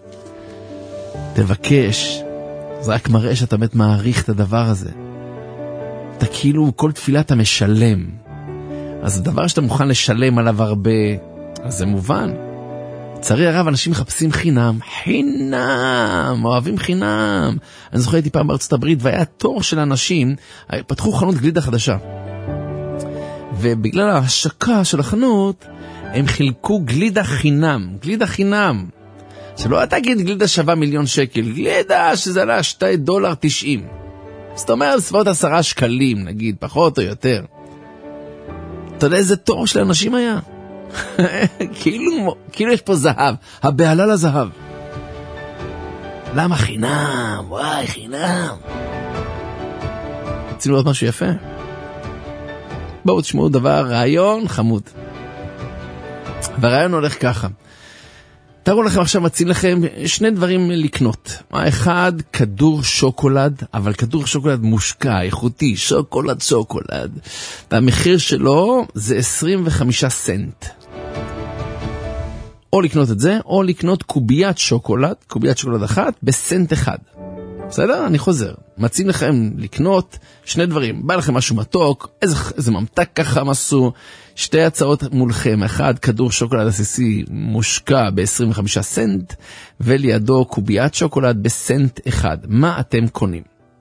תבקש, זה רק מראה שאתה באמת מעריך את הדבר הזה. אתה כאילו, כל תפילה אתה משלם. אז הדבר שאתה מוכן לשלם עליו הרבה, אז זה מובן. לצערי הרב, אנשים מחפשים חינם, אוהבים חינם. אני זוכר הייתי פעם בארצות הברית, והיה תור של אנשים, פתחו חנות גלידה חדשה. ובגלל ההשקה של החנות, הם חילקו גלידה חינם. שלא אתה תגיד גלידה שווה $1,000,000, גלידה שזה עלה $2.90. זאת אומרת, סביבות 10 שקלים, נגיד, פחות או יותר. אתה יודע איזה תור של אנשים היה? כאילו יש פה זהב, הבעלה לזהב. למה חינם? וואי, חינם. רוצים לראות משהו יפה? בואו תשמעו דבר, רעיון חמוד. והרעיון הולך ככה. תראו לכם עכשיו, מציעים לכם שני דברים לקנות. האחד, כדור שוקולד, אבל כדור שוקולד מושקע, איכותי, שוקולד. והמחיר שלו זה 25 סנט. או לקנות את זה, או לקנות קוביית שוקולד אחת בסנט אחד. בסדר? אני חוזר. מציעים לכם לקנות שני דברים. בא לכם משהו מתוק, איזה ממתק ככה מסו. שתי הצעות מולכם. אחד, כדור שוקולד עסיסי מושקע ב-25 סנט, ולידו קוביית שוקולד בסנט אחד. מה אתם קונים?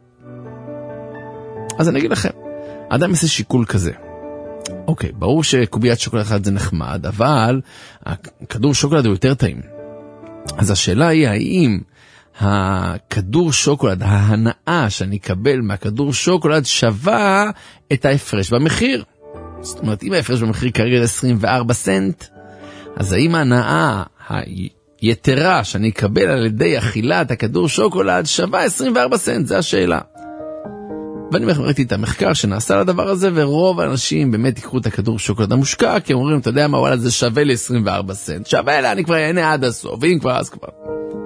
אז אני אגיד לכם. אדם עושה שיקול כזה. אוקיי, ברור שקוביית שוקולד אחד זה נחמד, אבל הכדור שוקולד הוא יותר טעים. אז השאלה היא, האם הכדור שוקולד, ההנאה שאני אקבל מהכדור שוקולד שווה את ההפרש במחיר? זאת אומרת, אם ההפרש במחיר כרגע 24 סנט, אז האם ההנאה היתרה שאני אקבל על ידי אכילת הכדור שוקולד שווה 24 סנט? זה השאלה. ואני ראיתי את המחקר שנעשה לדבר הזה, ורוב האנשים באמת יקחו את הכדור שוקולד המושקע, כי הם אומרים, אתה יודע מה, וואלה, זה שווה ל-24 סנט. שווה לה, אני כבר אענה עד הסוף, ואם כבר אז כבר.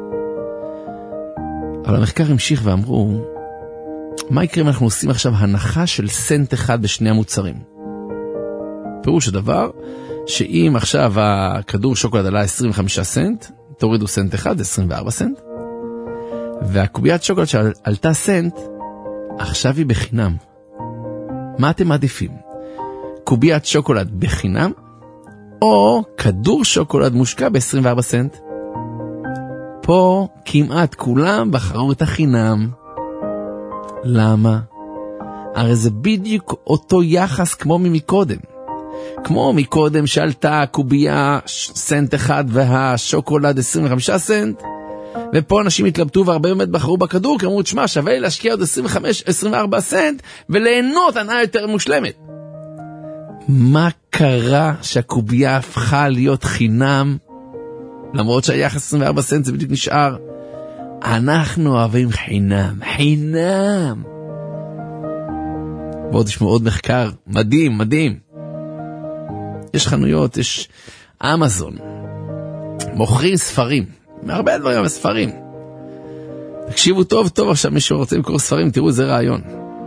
אבל המחקר המשיך ואמרו, מה יקרה אם אנחנו עושים עכשיו הנחה של סנט אחד בשני המוצרים? פירוש הדבר, שאם עכשיו הכדור שוקולד עלה 25 סנט, תורידו סנט אחד, זה 24 סנט, והקוביית שוקולד שעלתה סנט, עכשיו היא בחינם. מה אתם מעדיפים? קוביית שוקולד בחינם, או כדור שוקולד מושקע ב-24 סנט? פה כמעט כולם בחרו את החינם. למה? הרי זה בדיוק אותו יחס כמו מקודם. כמו מקודם שעלתה קובייה סנט אחד והשוקולד 25 סנט, ופה אנשים התלבטו והרבה באמת בחרו בכדור, כי אמרו, תשמע, שווה לי להשקיע עוד 25-24 סנט וליהנות הנאה יותר מושלמת. מה קרה שהקובייה הפכה להיות חינם, למרות שהיחס 24 סנט זה בדיוק נשאר? אנחנו אוהבים חינם. בואו תשמעו עוד מחקר, מדהים. יש חנויות, יש אמזון, מוכרים ספרים, מהרבה דברים על ספרים. תקשיבו טוב, עכשיו מי שרוצה למכור ספרים, תראו, זה רעיון.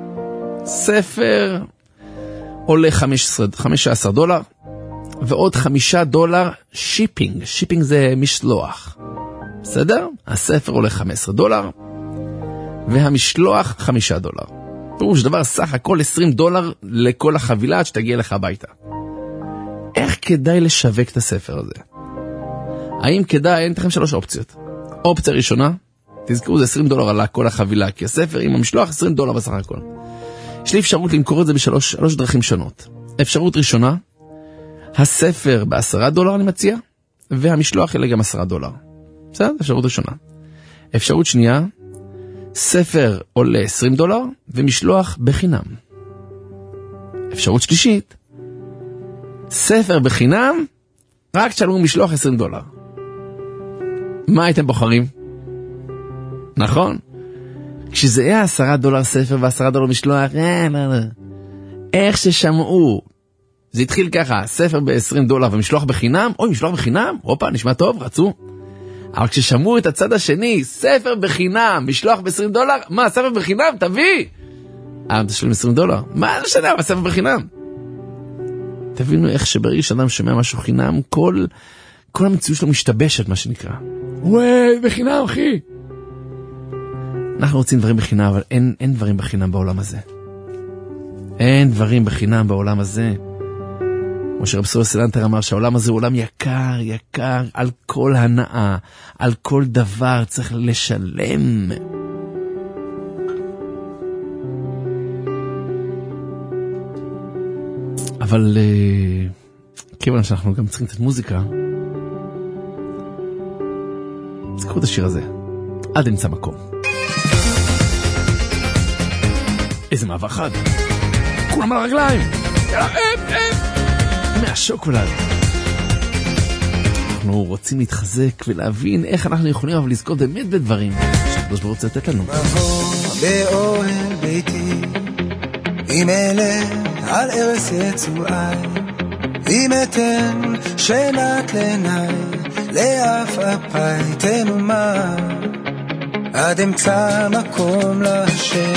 ספר עולה $15, ועוד $5 שיפינג. שיפינג זה משלוח. בסדר? הספר עולה $15, והמשלוח $5. פירוש דבר, סך הכל $20 לכל החבילה עד שתגיע לך הביתה. איך כדאי לשווק את הספר הזה? האם כדאי? אין לכם 3 אופציות. אופציה ראשונה, תזכרו, זה $20 עלה כל החבילה, כי הספר עם המשלוח $20 בסך הכל. יש לי אפשרות למכור את זה בשלוש דרכים שונות. אפשרות ראשונה, הספר $10 אני מציע, והמשלוח יהיה גם $10. בסדר? אפשרות ראשונה. אפשרות שנייה, ספר עולה $20 ומשלוח בחינם. אפשרות שלישית, ספר בחינם, רק תשלמו משלוח $20. מה הייתם בוחרים? נכון? כשזה היה $10 ספר ו$10 משלוח, איך ששמעו, זה התחיל ככה, ספר $20 ומשלוח בחינם, אוי, משלוח בחינם, אופה, נשמע טוב, רצו. אבל כששמעו את הצד השני, ספר בחינם, משלוח $20, מה, ספר בחינם? תביא! תשלם $20. מה לשנה, אבל ספר בחינם? תבינו איך שברגע שאדם שומע משהו חינם, כל המציאות שלו משתבשת, מה שנקרא. וואי, בחינם, אחי! אנחנו רוצים דברים בחינם, אבל אין דברים בחינם בעולם הזה. אין דברים בחינם בעולם הזה. כמו שרב סול סלנטר אמר שהעולם הזה הוא עולם יקר, על כל הנאה, על כל דבר צריך לשלם. אבל כיוון שאנחנו גם צריכים קצת מוזיקה, תזכרו את השיר הזה, עד אמצע מקום. איזה מעבר חד, כולם על הרגליים, מהשוקולד. אנחנו רוצים להתחזק ולהבין איך אנחנו יכולים אבל לזכות באמת בדברים שהקדוש ברוך הוא רוצה לתת לנו. באוהל ביתי אם אלה על ארץ יצואי אם אתן שנת לעיניי לעפעפי תנומה, עד אמצע מקום לשם.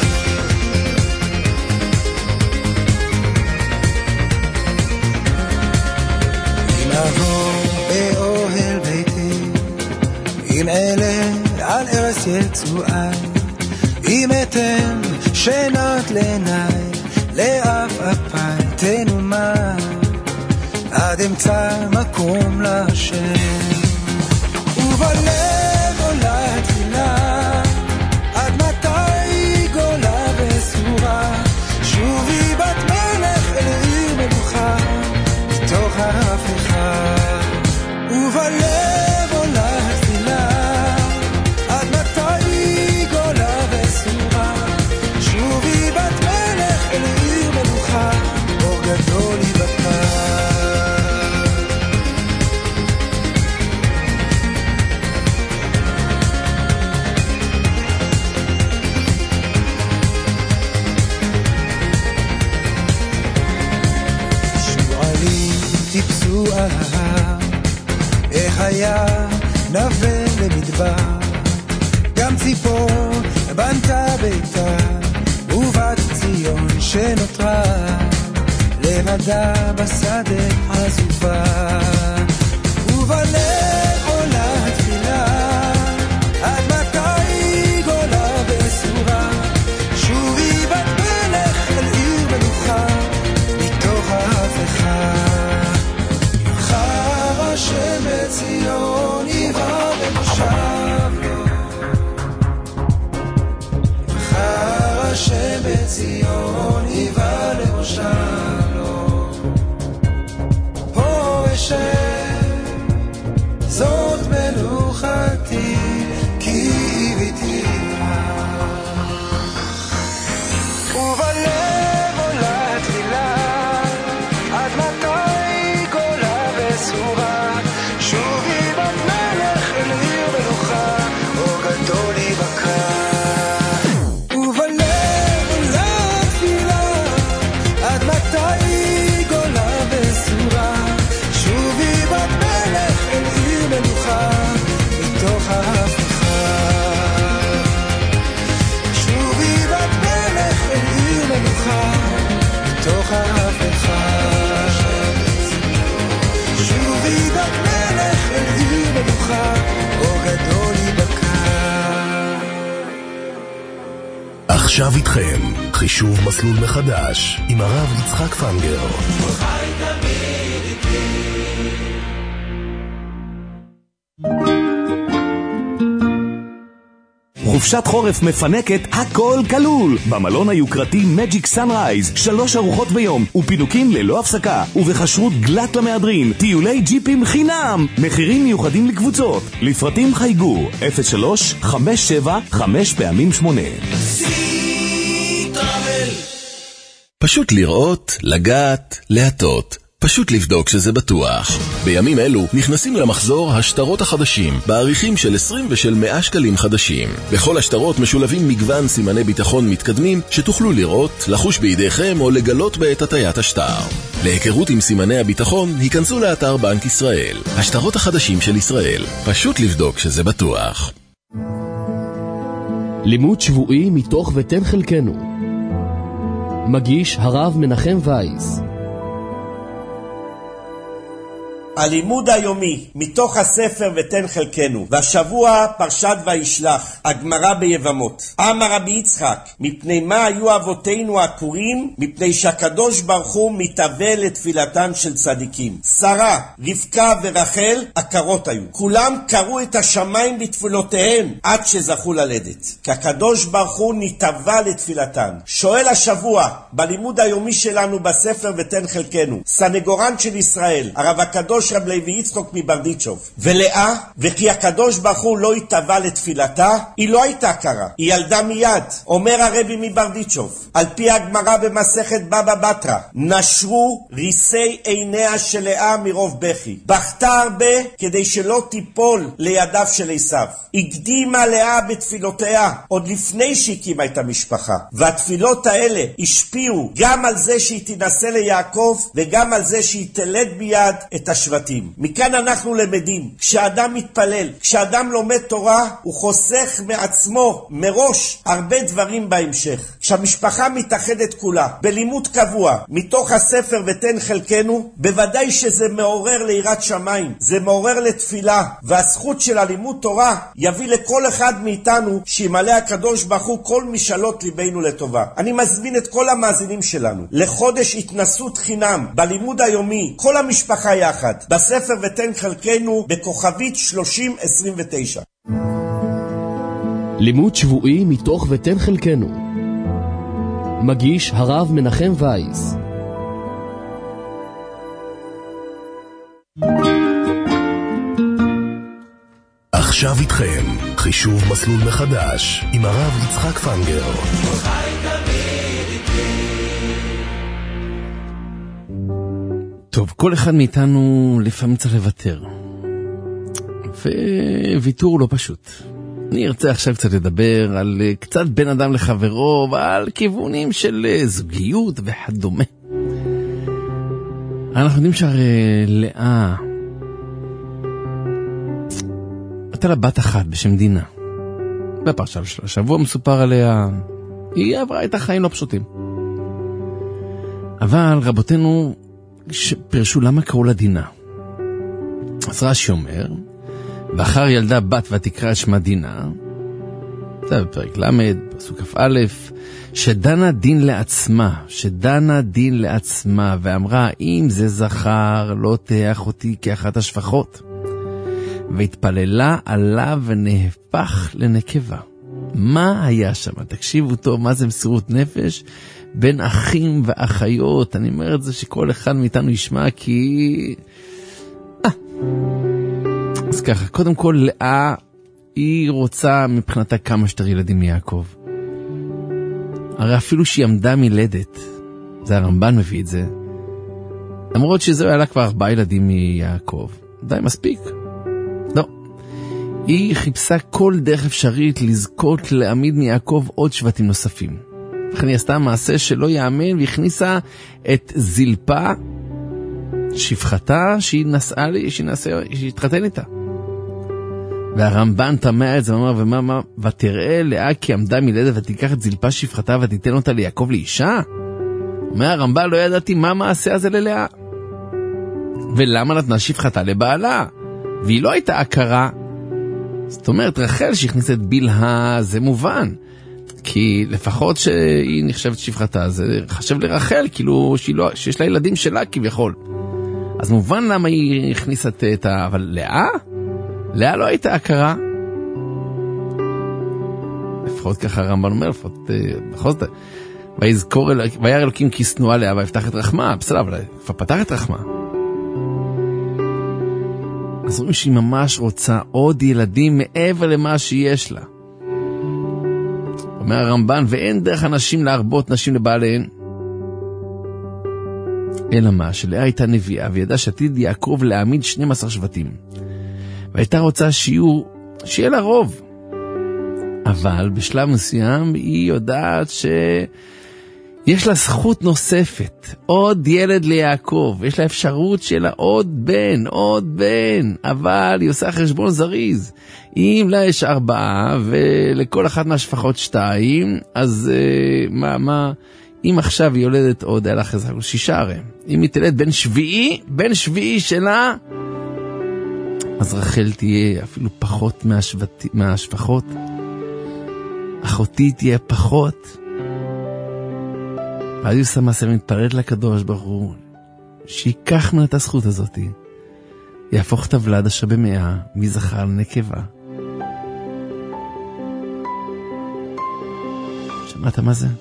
אם אעבור באוהל ביתי, אם אלה על ארץ יצואי, אם אתן שנת לעיניי, לעפעפי תנומה, עד אמצע מקום לשם. ובלב עולה תפילה, עד מתי גולה וסורה, שובי בת מלך אל עיר מלוכה, מתוך ההפיכה. ובלב עולה תפילה, עד מתי גולה וסורה, שובי בת מלך אל עיר מלוכה, אור גדול יבקע. טיפסו על ההר, איך היה נווה למדבר, גם ציפור בנתה ביתה, ובת ציון שנותרה לבדה בשדה עזובה. ובלב עולה התפילה, עד מתי גולה וסורה, שובי בת מלך אל עיר מלוכה, מתוך ההפיכה. השם בציון יבוא במושב לו, בחר השם בציון יבוא למושב לו, פה אשב זאת מלוכתי, כי הביתי ובלב עולה תפילה, עד מתי גולה וסורה, שובי בת מלך אל עיר מלוכה, אור גדול יבקע. ובלב עולה תפילה, עד מתי גולה וסורה, שובי בת מלך אל עיר מלוכה, מתוך ההפיכה. שובי בת מלך אל עיר מלוכה, מתוך ההפיכה. שובי בת מלך אל עיר מלוכה, אור גדול יבקע. עכשיו איתכם חישוב מסלול מחדש עם הרב יצחק פנגר. חופשת חורף מפנקת, הכל כלול. במלון היוקרתי מג'יק סנרייז, 3 ארוחות ביום ופינוקים ללא הפסקה, ובחשרות גלת למהדרין, טיולי ג'יפים חינם, מחירים מיוחדים לקבוצות. לפרטים חייגו 03-57-5x8. פשוט לראות, לגעת, להטות. פשוט לבדוק שזה בטוח. בימים אלו נכנסים למחזור השטרות החדשים, בעריכים של 20 ושל 100 שקלים חדשים. בכל השטרות משולבים מגוון סימני ביטחון מתקדמים שתוכלו לראות, לחוש בידיכם או לגלות בעת הטיית השטר. להיכרות עם סימני הביטחון, היכנסו לאתר בנק ישראל. השטרות החדשים של ישראל. פשוט לבדוק שזה בטוח. לימוד שבועי מתוך ותן חלקנו. מגיש הרב מנחם וייס. הלימוד היומי מתוך הספר ותן חלקנו, והשבוע פרשת וישלח, הגמרא ביבמות. אמר רבי יצחק, מפני מה היו אבותינו עקורים? מפני שהקדוש ברוך הוא מתאווה לתפילתם של צדיקים. שרה, רבקה ורחל עקרות היו, כולם קראו את השמיים בתפילותיהם עד שזכו ללדת, כי הקדוש ברוך הוא נתאווה לתפילתם. שואל השבוע בלימוד היומי שלנו בספר ותן חלקנו סנגורן של ישראל, הרב הקדוש רב לוי יצחק מברדיצ'וב, ולאה, וכי הקדוש ברוך הוא לא התאווה לתפילתה, היא לא הייתה קרה, היא ילדה מיד. אומר הרבי מברדיצ'וב, על פי הגמרא במסכת בבא בתרא, נשרו ריסי עיניה של לאה מרוב בכי, בכתה הרבה כדי שלא תיפול לידיו של עשיו. הקדימה לאה בתפילותיה עוד לפני שהקימה את המשפחה, והתפילות האלה השפיעו גם על זה שהיא תנסה ליעקב, וגם על זה שהיא תלד ביד את השבט השבטים. מכאן אנחנו למדים, כשאדם מתפלל, כשאדם לומד תורה, הוא חוסך מעצמו מראש הרבה דברים בהמשך. כשהמשפחה מתאחדת כולה בלימוד קבוע מתוך הספר ותן חלקנו, בוודאי שזה מעורר ליראת שמיים, זה מעורר לתפילה, והזכות של הלימוד תורה יביא לכל אחד מאיתנו שימלא הקדוש ברוך הוא כל משאלות ליבנו לטובה. אני מזמין את כל המאזינים שלנו לחודש התנסות חינם בלימוד היומי, כל המשפחה יחד, בספר ותן חלקנו בכוכבית 3029. לימוד שבועי מתוך ותן חלקנו. מגיש הרב מנחם וייס. עכשיו איתכם חישוב מסלול מחדש עם הרב יצחק פנגר. טוב, כל אחד מאיתנו לפעמים צריך לוותר, וויתור לא פשוט. אני ארצה עכשיו קצת לדבר על קצת בין אדם לחברו ועל כיוונים של זוגיות וכדומה. אנחנו יודעים שהרי לאה הייתה לה בת אחת בשם דינה. בפרשה של השבוע מסופר עליה, היא עברה את החיים לא פשוטים. אבל רבותינו פרשו למה קראו לה דינה. אז רש"י אומר, ואחר ילדה בת ותקרא את שמה דינה, זה בפרק למד, פסוק כ"א, שדנה דין לעצמה, ואמרה, אם זה זכר, לא תהיה אותי כאחת השפחות. והתפללה עליו ונהפך לנקבה. מה היה שם? תקשיבו טוב, מה זה מסירות נפש בין אחים ואחיות. אני אומר את זה שכל אחד מאיתנו ישמע, כי אז ככה, קודם כל לאה היא רוצה מבחינתה כמה שתר ילדים מיעקב. הרי אפילו שהיא עמדה מלדת, זה הרמב"ן מביא את זה, למרות שזה היה לה כבר 4 ילדים מיעקב, די מספיק. לא, היא חיפשה כל דרך אפשרית לזכות להעמיד מיעקב עוד שבטים נוספים. לכן היא עשתה מעשה שלא יאמן, והכניסה את זלפה שפחתה שהיא התחתן איתה. והרמב"ן תמה את זה, ואמר, ותראה לאה כי עמדה מלדת ותיקח את זלפה שפחתה ותיתן אותה ליעקב לאישה. אומר הרמב"ן, לא ידעתי מה מעשה הזה ללאה, ולמה נתנה שפחתה לבעלה, והיא לא הייתה הכרה. זאת אומרת, רחל שהכניסה את בלהה, זה מובן, כי לפחות שהיא נחשבת שפחתה, זה חשב לרחל, כאילו שיש לה ילדים שלה כביכול. אז מובן למה היא הכניסה את אבל לאה לא הייתה הכרה. לפחות ככה הרמב"ן אומר, לפחות בכל זאת, וירא אלוקים כי שנואה לאה ויפתח את רחמה. בסדר, אבל כבר פתח את רחמה. אז רואים שהיא ממש רוצה עוד ילדים מעבר למה שיש לה. אומר הרמב"ן, ואין דרך אנשים להרבות נשים לבעליהן, אלא מה, שלאה הייתה נביאה וידעה שעתיד יעקב להעמיד 12 שבטים, והייתה רוצה שיהיה לה רוב. אבל בשלב מסוים היא יודעת שיש לה זכות נוספת, עוד ילד ליעקב, יש לה אפשרות שיהיה לה עוד בן, אבל היא עושה חשבון זריז. אם לה יש 4 ולכל אחת מהשפחות 2, אז אם עכשיו היא יולדת עוד, היה לה חזק 6 הרי. אם היא תלד בן שביעי שלה, אז רחל תהיה אפילו פחות מהשפחות. אחותי תהיה פחות. ואז היא עושה מעשה ומתפללת לקדוש ברוך הוא, שיקח מן את הזכות הזאת, יהפוך את הוולד אשר במאה מזכר לנקבה. שמעת מה זה?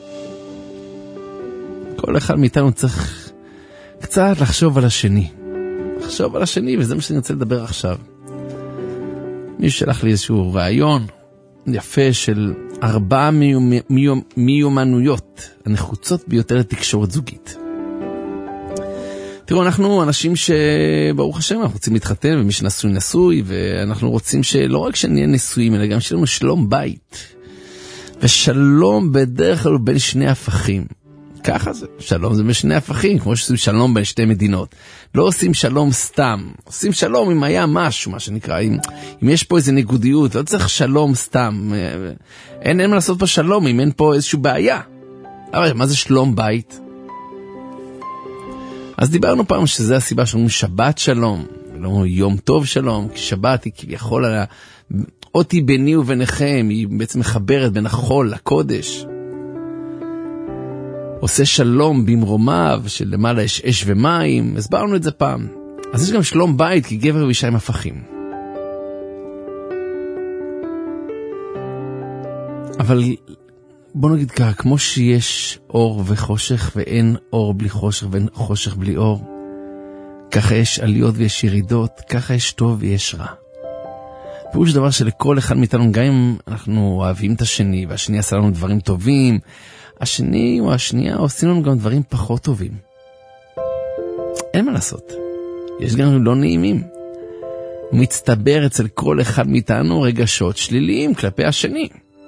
כל אחד מאיתנו צריך קצת לחשוב על השני. וזה מה שאני רוצה לדבר עכשיו. מישהו שלח לי איזשהו רעיון יפה של 4 מיומנויות הנחוצות ביותר לתקשורת זוגית. תראו, אנחנו אנשים שברוך השם אנחנו רוצים להתחתן, ומי שנשוי, ואנחנו רוצים שלא רק שנהיה נשואים, אלא גם שלנו שלום בית. ושלום בדרך כלל בין שני הפכים. ככה זה, שלום זה משני הפכים, כמו שעושים שלום בין שתי מדינות. לא עושים שלום סתם, עושים שלום אם היה משהו, מה שנקרא, אם יש פה איזה ניגודיות, לא צריך שלום סתם. אין מה לעשות פה שלום אם אין פה איזושהי בעיה. אבל מה זה שלום בית? אז דיברנו פעם שזה הסיבה שאומרים שבת שלום, לא יום טוב שלום, כי שבת היא כביכול על אותי ביני וביניכם, היא בעצם מחברת בין החול לקודש. עושה שלום במרומיו, שלמעלה יש אש ומים, הסברנו את זה פעם. אז יש גם שלום בית, כי גבר ואישה הם הפכים. אבל בוא נגיד ככה, כמו שיש אור וחושך, ואין אור בלי חושך, ואין חושך בלי אור, ככה יש עליות ויש ירידות, ככה יש טוב ויש רע. פירוש דבר שלכל אחד מאיתנו, גם אם אנחנו אוהבים את השני, והשני עשה לנו דברים טובים, השני או השנייה עושים לנו גם דברים פחות טובים. אין מה לעשות. יש גם לא נעימים. מצטבר אצל כל אחד מאיתנו רגשות שליליים כלפי השני.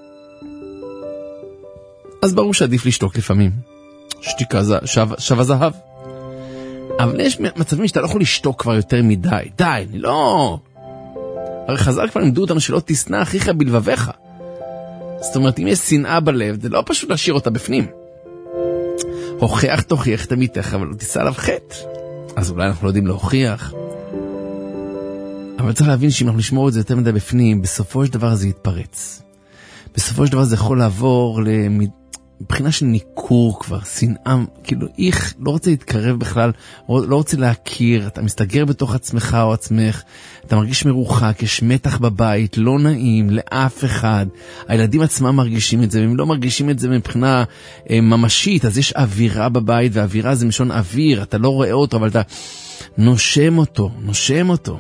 אז ברור שעדיף לשתוק לפעמים. שתיקה שווה זהב. אבל יש מצבים שאתה לא יכול לשתוק כבר יותר מדי. די, אני לא... הרי חז"ל כבר לימדו אותנו שלא תשנא אחיך בלבביך. זאת אומרת, אם יש שנאה בלב, זה לא פשוט להשאיר אותה בפנים. הוכיח תוכיח את עמיתך, אבל לא תישא עליו חטא. אז אולי אנחנו לא יודעים להוכיח. אבל צריך להבין שאם אנחנו נשמור את זה יותר מדי בפנים, בסופו של דבר זה יתפרץ. בסופו של דבר זה יכול לעבור מבחינה של ניכור כבר, שנאה, כאילו איך לא רוצה להתקרב בכלל, לא רוצה להכיר, אתה מסתגר בתוך עצמך או עצמך, אתה מרגיש מרוחק, יש מתח בבית, לא נעים לאף אחד, הילדים עצמם מרגישים את זה, והם לא מרגישים את זה מבחינה ממשית, אז יש אווירה בבית, והאווירה זה משון אוויר, אתה לא רואה אותו, אבל אתה נושם אותו.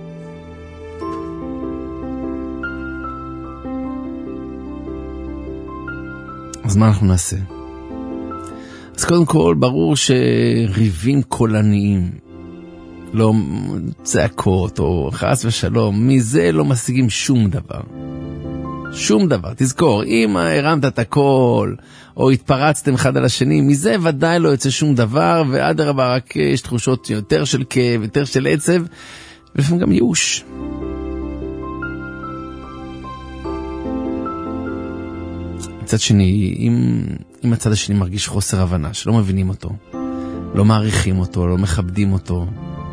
אז מה אנחנו נעשה? אז קודם כל, ברור שריבים קולניים, לא צעקות או חס ושלום, מזה לא משיגים שום דבר. שום דבר. תזכור, אם הרמת את הכל, או התפרצתם אחד על השני, מזה ודאי לא יוצא שום דבר, ועד הרבה רק יש תחושות יותר של כאב, יותר של עצב, ולפעמים גם ייאוש. מצד שני, אם הצד השני מרגיש חוסר הבנה, שלא מבינים אותו, לא מעריכים אותו, לא מכבדים אותו,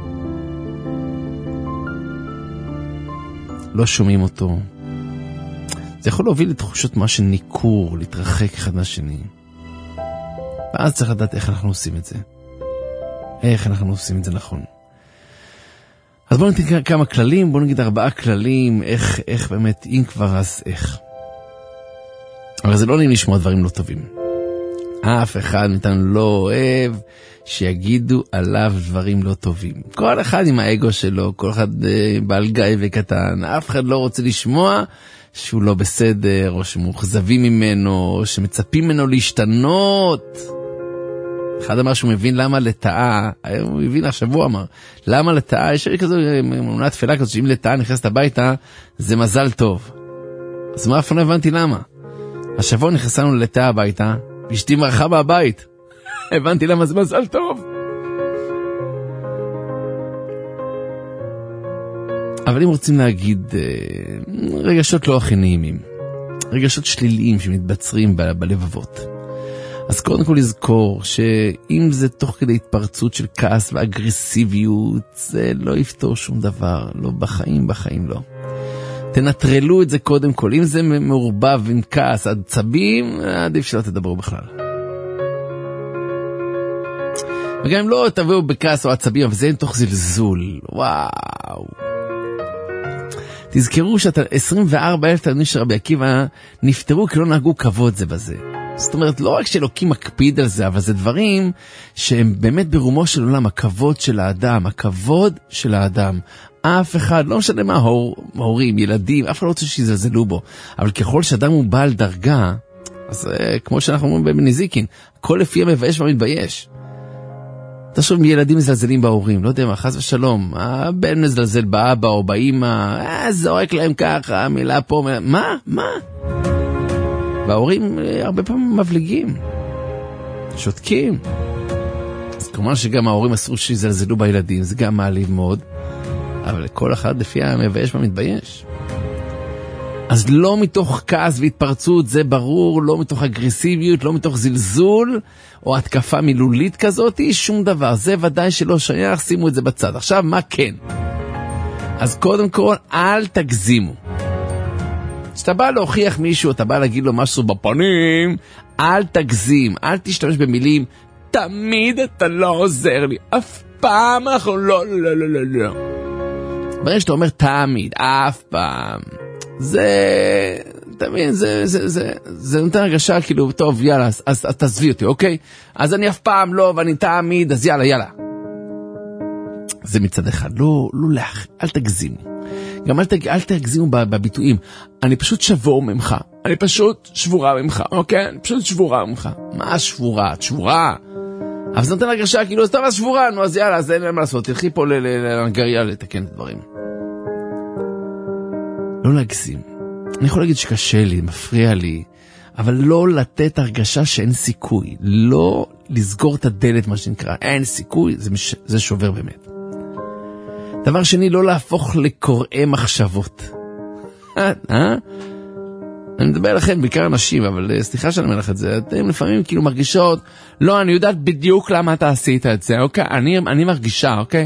לא שומעים אותו, זה יכול להוביל לתחושות מה של ניכור, להתרחק אחד מהשני. ואז צריך לדעת איך אנחנו עושים את זה. איך אנחנו עושים את זה נכון. אז בואו ניתן כמה כללים, בואו נגיד 4 כללים, איך באמת, אם כבר אז איך. אבל זה לא נעים לשמוע דברים לא טובים. אף אחד מאיתנו לא אוהב שיגידו עליו דברים לא טובים. כל אחד עם האגו שלו, כל אחד בעל גיא וקטן, אף אחד לא רוצה לשמוע שהוא לא בסדר, או שמוחזבים ממנו, או שמצפים ממנו להשתנות. אחד אמר שהוא מבין למה לטעה, הוא מבין השבוע אמר, למה לטעה, יש כזו אמונה תפלה כזו, שאם לטעה נכנסת הביתה, זה מזל טוב. אז מה אף לא הבנתי למה? השבוע נכנסנו לטעה הביתה, אשתי מרחה מהבית. הבנתי למה זה מזל טוב. אבל אם רוצים להגיד רגשות לא הכי נעימים, רגשות שליליים שמתבצרים בלבבות, אז קודם כל לזכור שאם זה תוך כדי התפרצות של כעס ואגרסיביות, זה לא יפתור שום דבר, לא בחיים לא. תנטרלו את זה קודם כל. אם זה מעורבב עם כעס, עצבים, עדיף שלא תדברו בכלל. וגם אם לא תביאו בכעס או עצבים, אבל זה אין תוך זלזול. וואו. תזכרו שאתה 24,000 תלמידים של רבי עקיבא נפטרו כי לא נהגו כבוד זה בזה. זאת אומרת, לא רק שאלוקים מקפיד על זה, אבל זה דברים שהם באמת ברומו של עולם, הכבוד של האדם, הכבוד של האדם. אף אחד, לא משנה מה, הורים, ילדים, אף אחד לא רוצה שיזלזלו בו. אבל ככל שאדם הוא בעל דרגה, אז כמו שאנחנו אומרים בנזיקין, הכל לפי המבייש והמתבייש. תשוב, ילדים מזלזלים בהורים, לא יודע מה, חס ושלום, הבן מזלזל באבא או באמא, זורק להם ככה, מילה פה, מילה... מה? וההורים הרבה פעמים מבליגים. שותקים. אז כמובן שגם ההורים אסור שיזלזלו בילדים, זה גם מעליב מאוד, אבל לכל אחד לפי המבייש ומתבייש. אז לא מתוך כעס והתפרצות, זה ברור, לא מתוך אגרסיביות, לא מתוך זלזול, או התקפה מילולית כזאת, שום דבר. זה ודאי שלא שייך, שימו את זה בצד. עכשיו, מה כן? אז קודם כל, אל תגזימו. כשאתה בא להוכיח מישהו, אתה בא להגיד לו משהו בפנים, אל תגזים, אל תשתמש במילים, תמיד אתה לא עוזר לי, אף פעם אנחנו לא. ברגע שאתה אומר תמיד, אף פעם, זה, תמיד, זה נותן הרגשה כאילו, טוב, יאללה, אז תעזבי אותי, אוקיי? אז אני אף פעם לא, ואני תמיד, אז יאללה. זה מצד אחד, לא, אל תגזימו. גם אל תגזימו בביטויים. אני פשוט שבור ממך. אני פשוט שבורה ממך, אוקיי? אני פשוט שבורה ממך. מה שבורה? את שבורה? אבל זה נותן הרגשה, כאילו, אז טוב, אז שבורה, נו, אז יאללה, אז אין למה לעשות. תלכי פה לנגריה לתקן את הדברים. לא להגזים. אני יכול להגיד שקשה לי, מפריע לי, אבל לא לתת הרגשה שאין סיכוי. לא לסגור את הדלת, מה שנקרא. אין סיכוי, זה שובר באמת. דבר שני, לא להפוך לקוראי מחשבות. אני מדבר לכם, בעיקר אנשים, אבל סליחה שאני אומר לך את זה, אתם לפעמים כאילו מרגישות, לא, אני יודעת בדיוק למה אתה עשית את זה, אוקיי? אני מרגישה, אוקיי?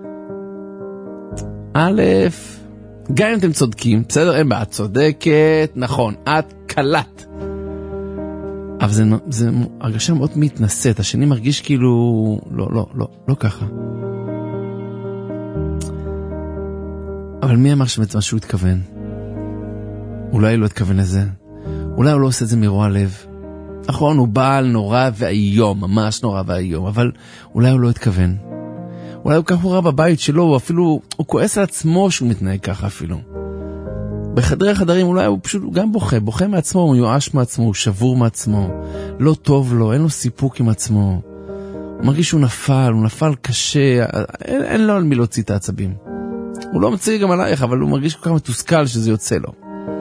א', גם אם אתם צודקים, בסדר? את צודקת, נכון, את קלט. אבל זה הרגשה מאוד מתנשאת, השני מרגיש כאילו, לא ככה. אבל מי אמר שבעצם שהוא התכוון? אולי לא התכוון לזה. אולי הוא לא עושה את זה מרוע לב. נכון, הוא בעל נורא והיום, ממש נורא והיום, אבל אולי הוא לא התכוון. אולי הוא כך רע בבית שלו, הוא אפילו, הוא כועס על עצמו שהוא מתנהג ככה אפילו. בחדרי החדרים אולי הוא פשוט גם בוכה מעצמו, הוא יואש מעצמו, הוא שבור מעצמו, לא טוב לו, אין לו סיפוק עם עצמו. הוא מרגיש שהוא נפל קשה, אין לו על מי להוציא את העצבים. הוא לא מציג גם עלייך, אבל הוא מרגיש כל כך מתוסכל שזה יוצא לו.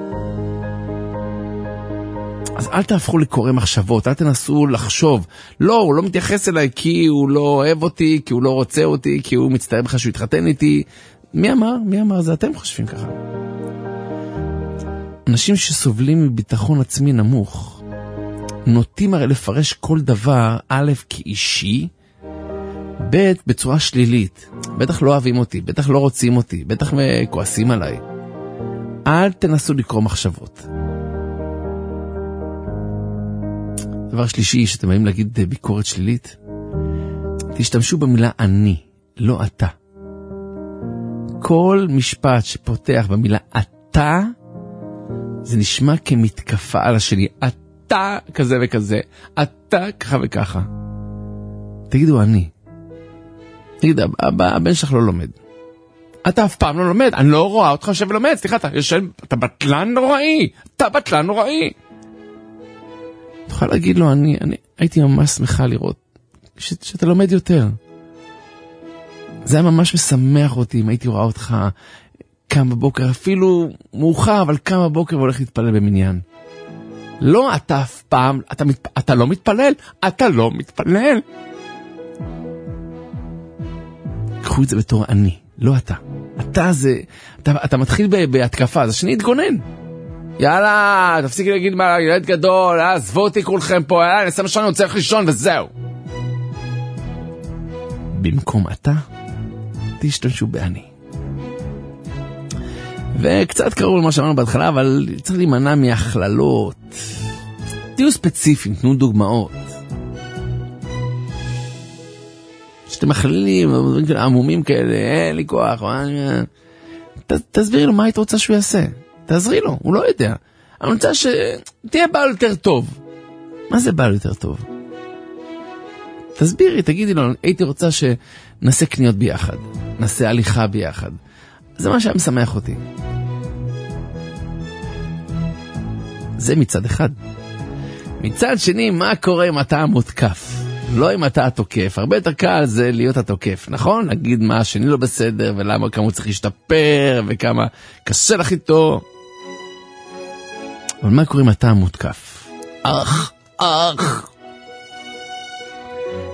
אז אל תהפכו לקורא מחשבות, אל תנסו לחשוב. לא, הוא לא מתייחס אליי כי הוא לא אוהב אותי, כי הוא לא רוצה אותי, כי הוא מצטער בך שהוא יתחתן איתי. מי אמר? זה אתם חושבים ככה. אנשים שסובלים מביטחון עצמי נמוך, נוטים הרי לפרש כל דבר, א', כאישי, ב', בצורה שלילית. בטח לא אוהבים אותי, בטח לא רוצים אותי, בטח כועסים עליי. אל תנסו לקרוא מחשבות. דבר שלישי, שאתם באים להגיד ביקורת שלילית, תשתמשו במילה אני, לא אתה. כל משפט שפותח במילה אתה, זה נשמע כמתקפה על השני. אתה כזה וכזה, אתה ככה וככה. תגידו אני. תגיד, הבן שלך לא לומד. אתה אף פעם לא לומד, אני לא רואה אותך יושב ולומד, סליחה, אתה בטלן נוראי, תוכל להגיד לו, אני הייתי ממש שמחה לראות שאתה לומד יותר. זה היה ממש משמח אותי אם הייתי רואה אותך קם בבוקר, אפילו מאוחר, אבל קם בבוקר והולך להתפלל במניין. לא, אתה אף פעם, אתה לא מתפלל, אתה לא מתפלל. קחו את זה בתור אני, לא אתה. אתה מתחיל בהתקפה, אז השני יתגונן. יאללה, תפסיקי להגיד מה, ילד גדול, עזבו אותי כולכם פה, יאללה, נסע משהו, אני רוצה לך לישון וזהו. במקום אתה, תשתמשו באני. וקצת קראו למה שאמרנו בהתחלה, אבל צריך להימנע מהכללות. תהיו ספציפיים, תנו דוגמאות. שאתם מכלילים, עמומים כאלה, אין לי כוח, תסבירי לו מה היית רוצה שהוא יעשה. תעזרי לו, הוא לא יודע. אני רוצה שתהיה בעל יותר טוב. מה זה בעל יותר טוב? תסבירי, תגידי לו, הייתי רוצה שנעשה קניות ביחד, נעשה הליכה ביחד. זה מה שהיה משמח אותי. זה מצד אחד. מצד שני, מה קורה אם אתה מותקף? לא אם אתה התוקף. הרבה יותר קל זה להיות התוקף, נכון? להגיד מה השני לא בסדר, ולמה כמה הוא צריך להשתפר, וכמה קשה לך איתו. אבל מה קורה אם אתה מותקף?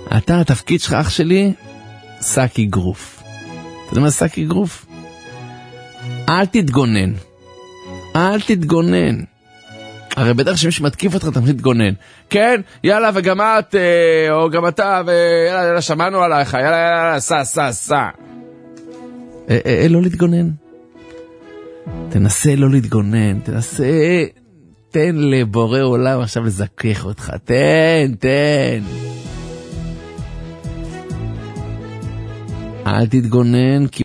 אתה, התפקיד שלך, אח שלי, שק אגרוף. אתה יודע מה שק אגרוף? אל תתגונן. אל תתגונן. הרי בדרך שמישהו מתקיף אותך, אתה מתחיל להתגונן. כן, יאללה, וגם את, או גם אתה, ויאללה, שמענו עלייך, יאללה, סע. לא להתגונן. תנסה לא להתגונן, תן לבורא עולם עכשיו לזכך אותך, תן. אל תתגונן, כי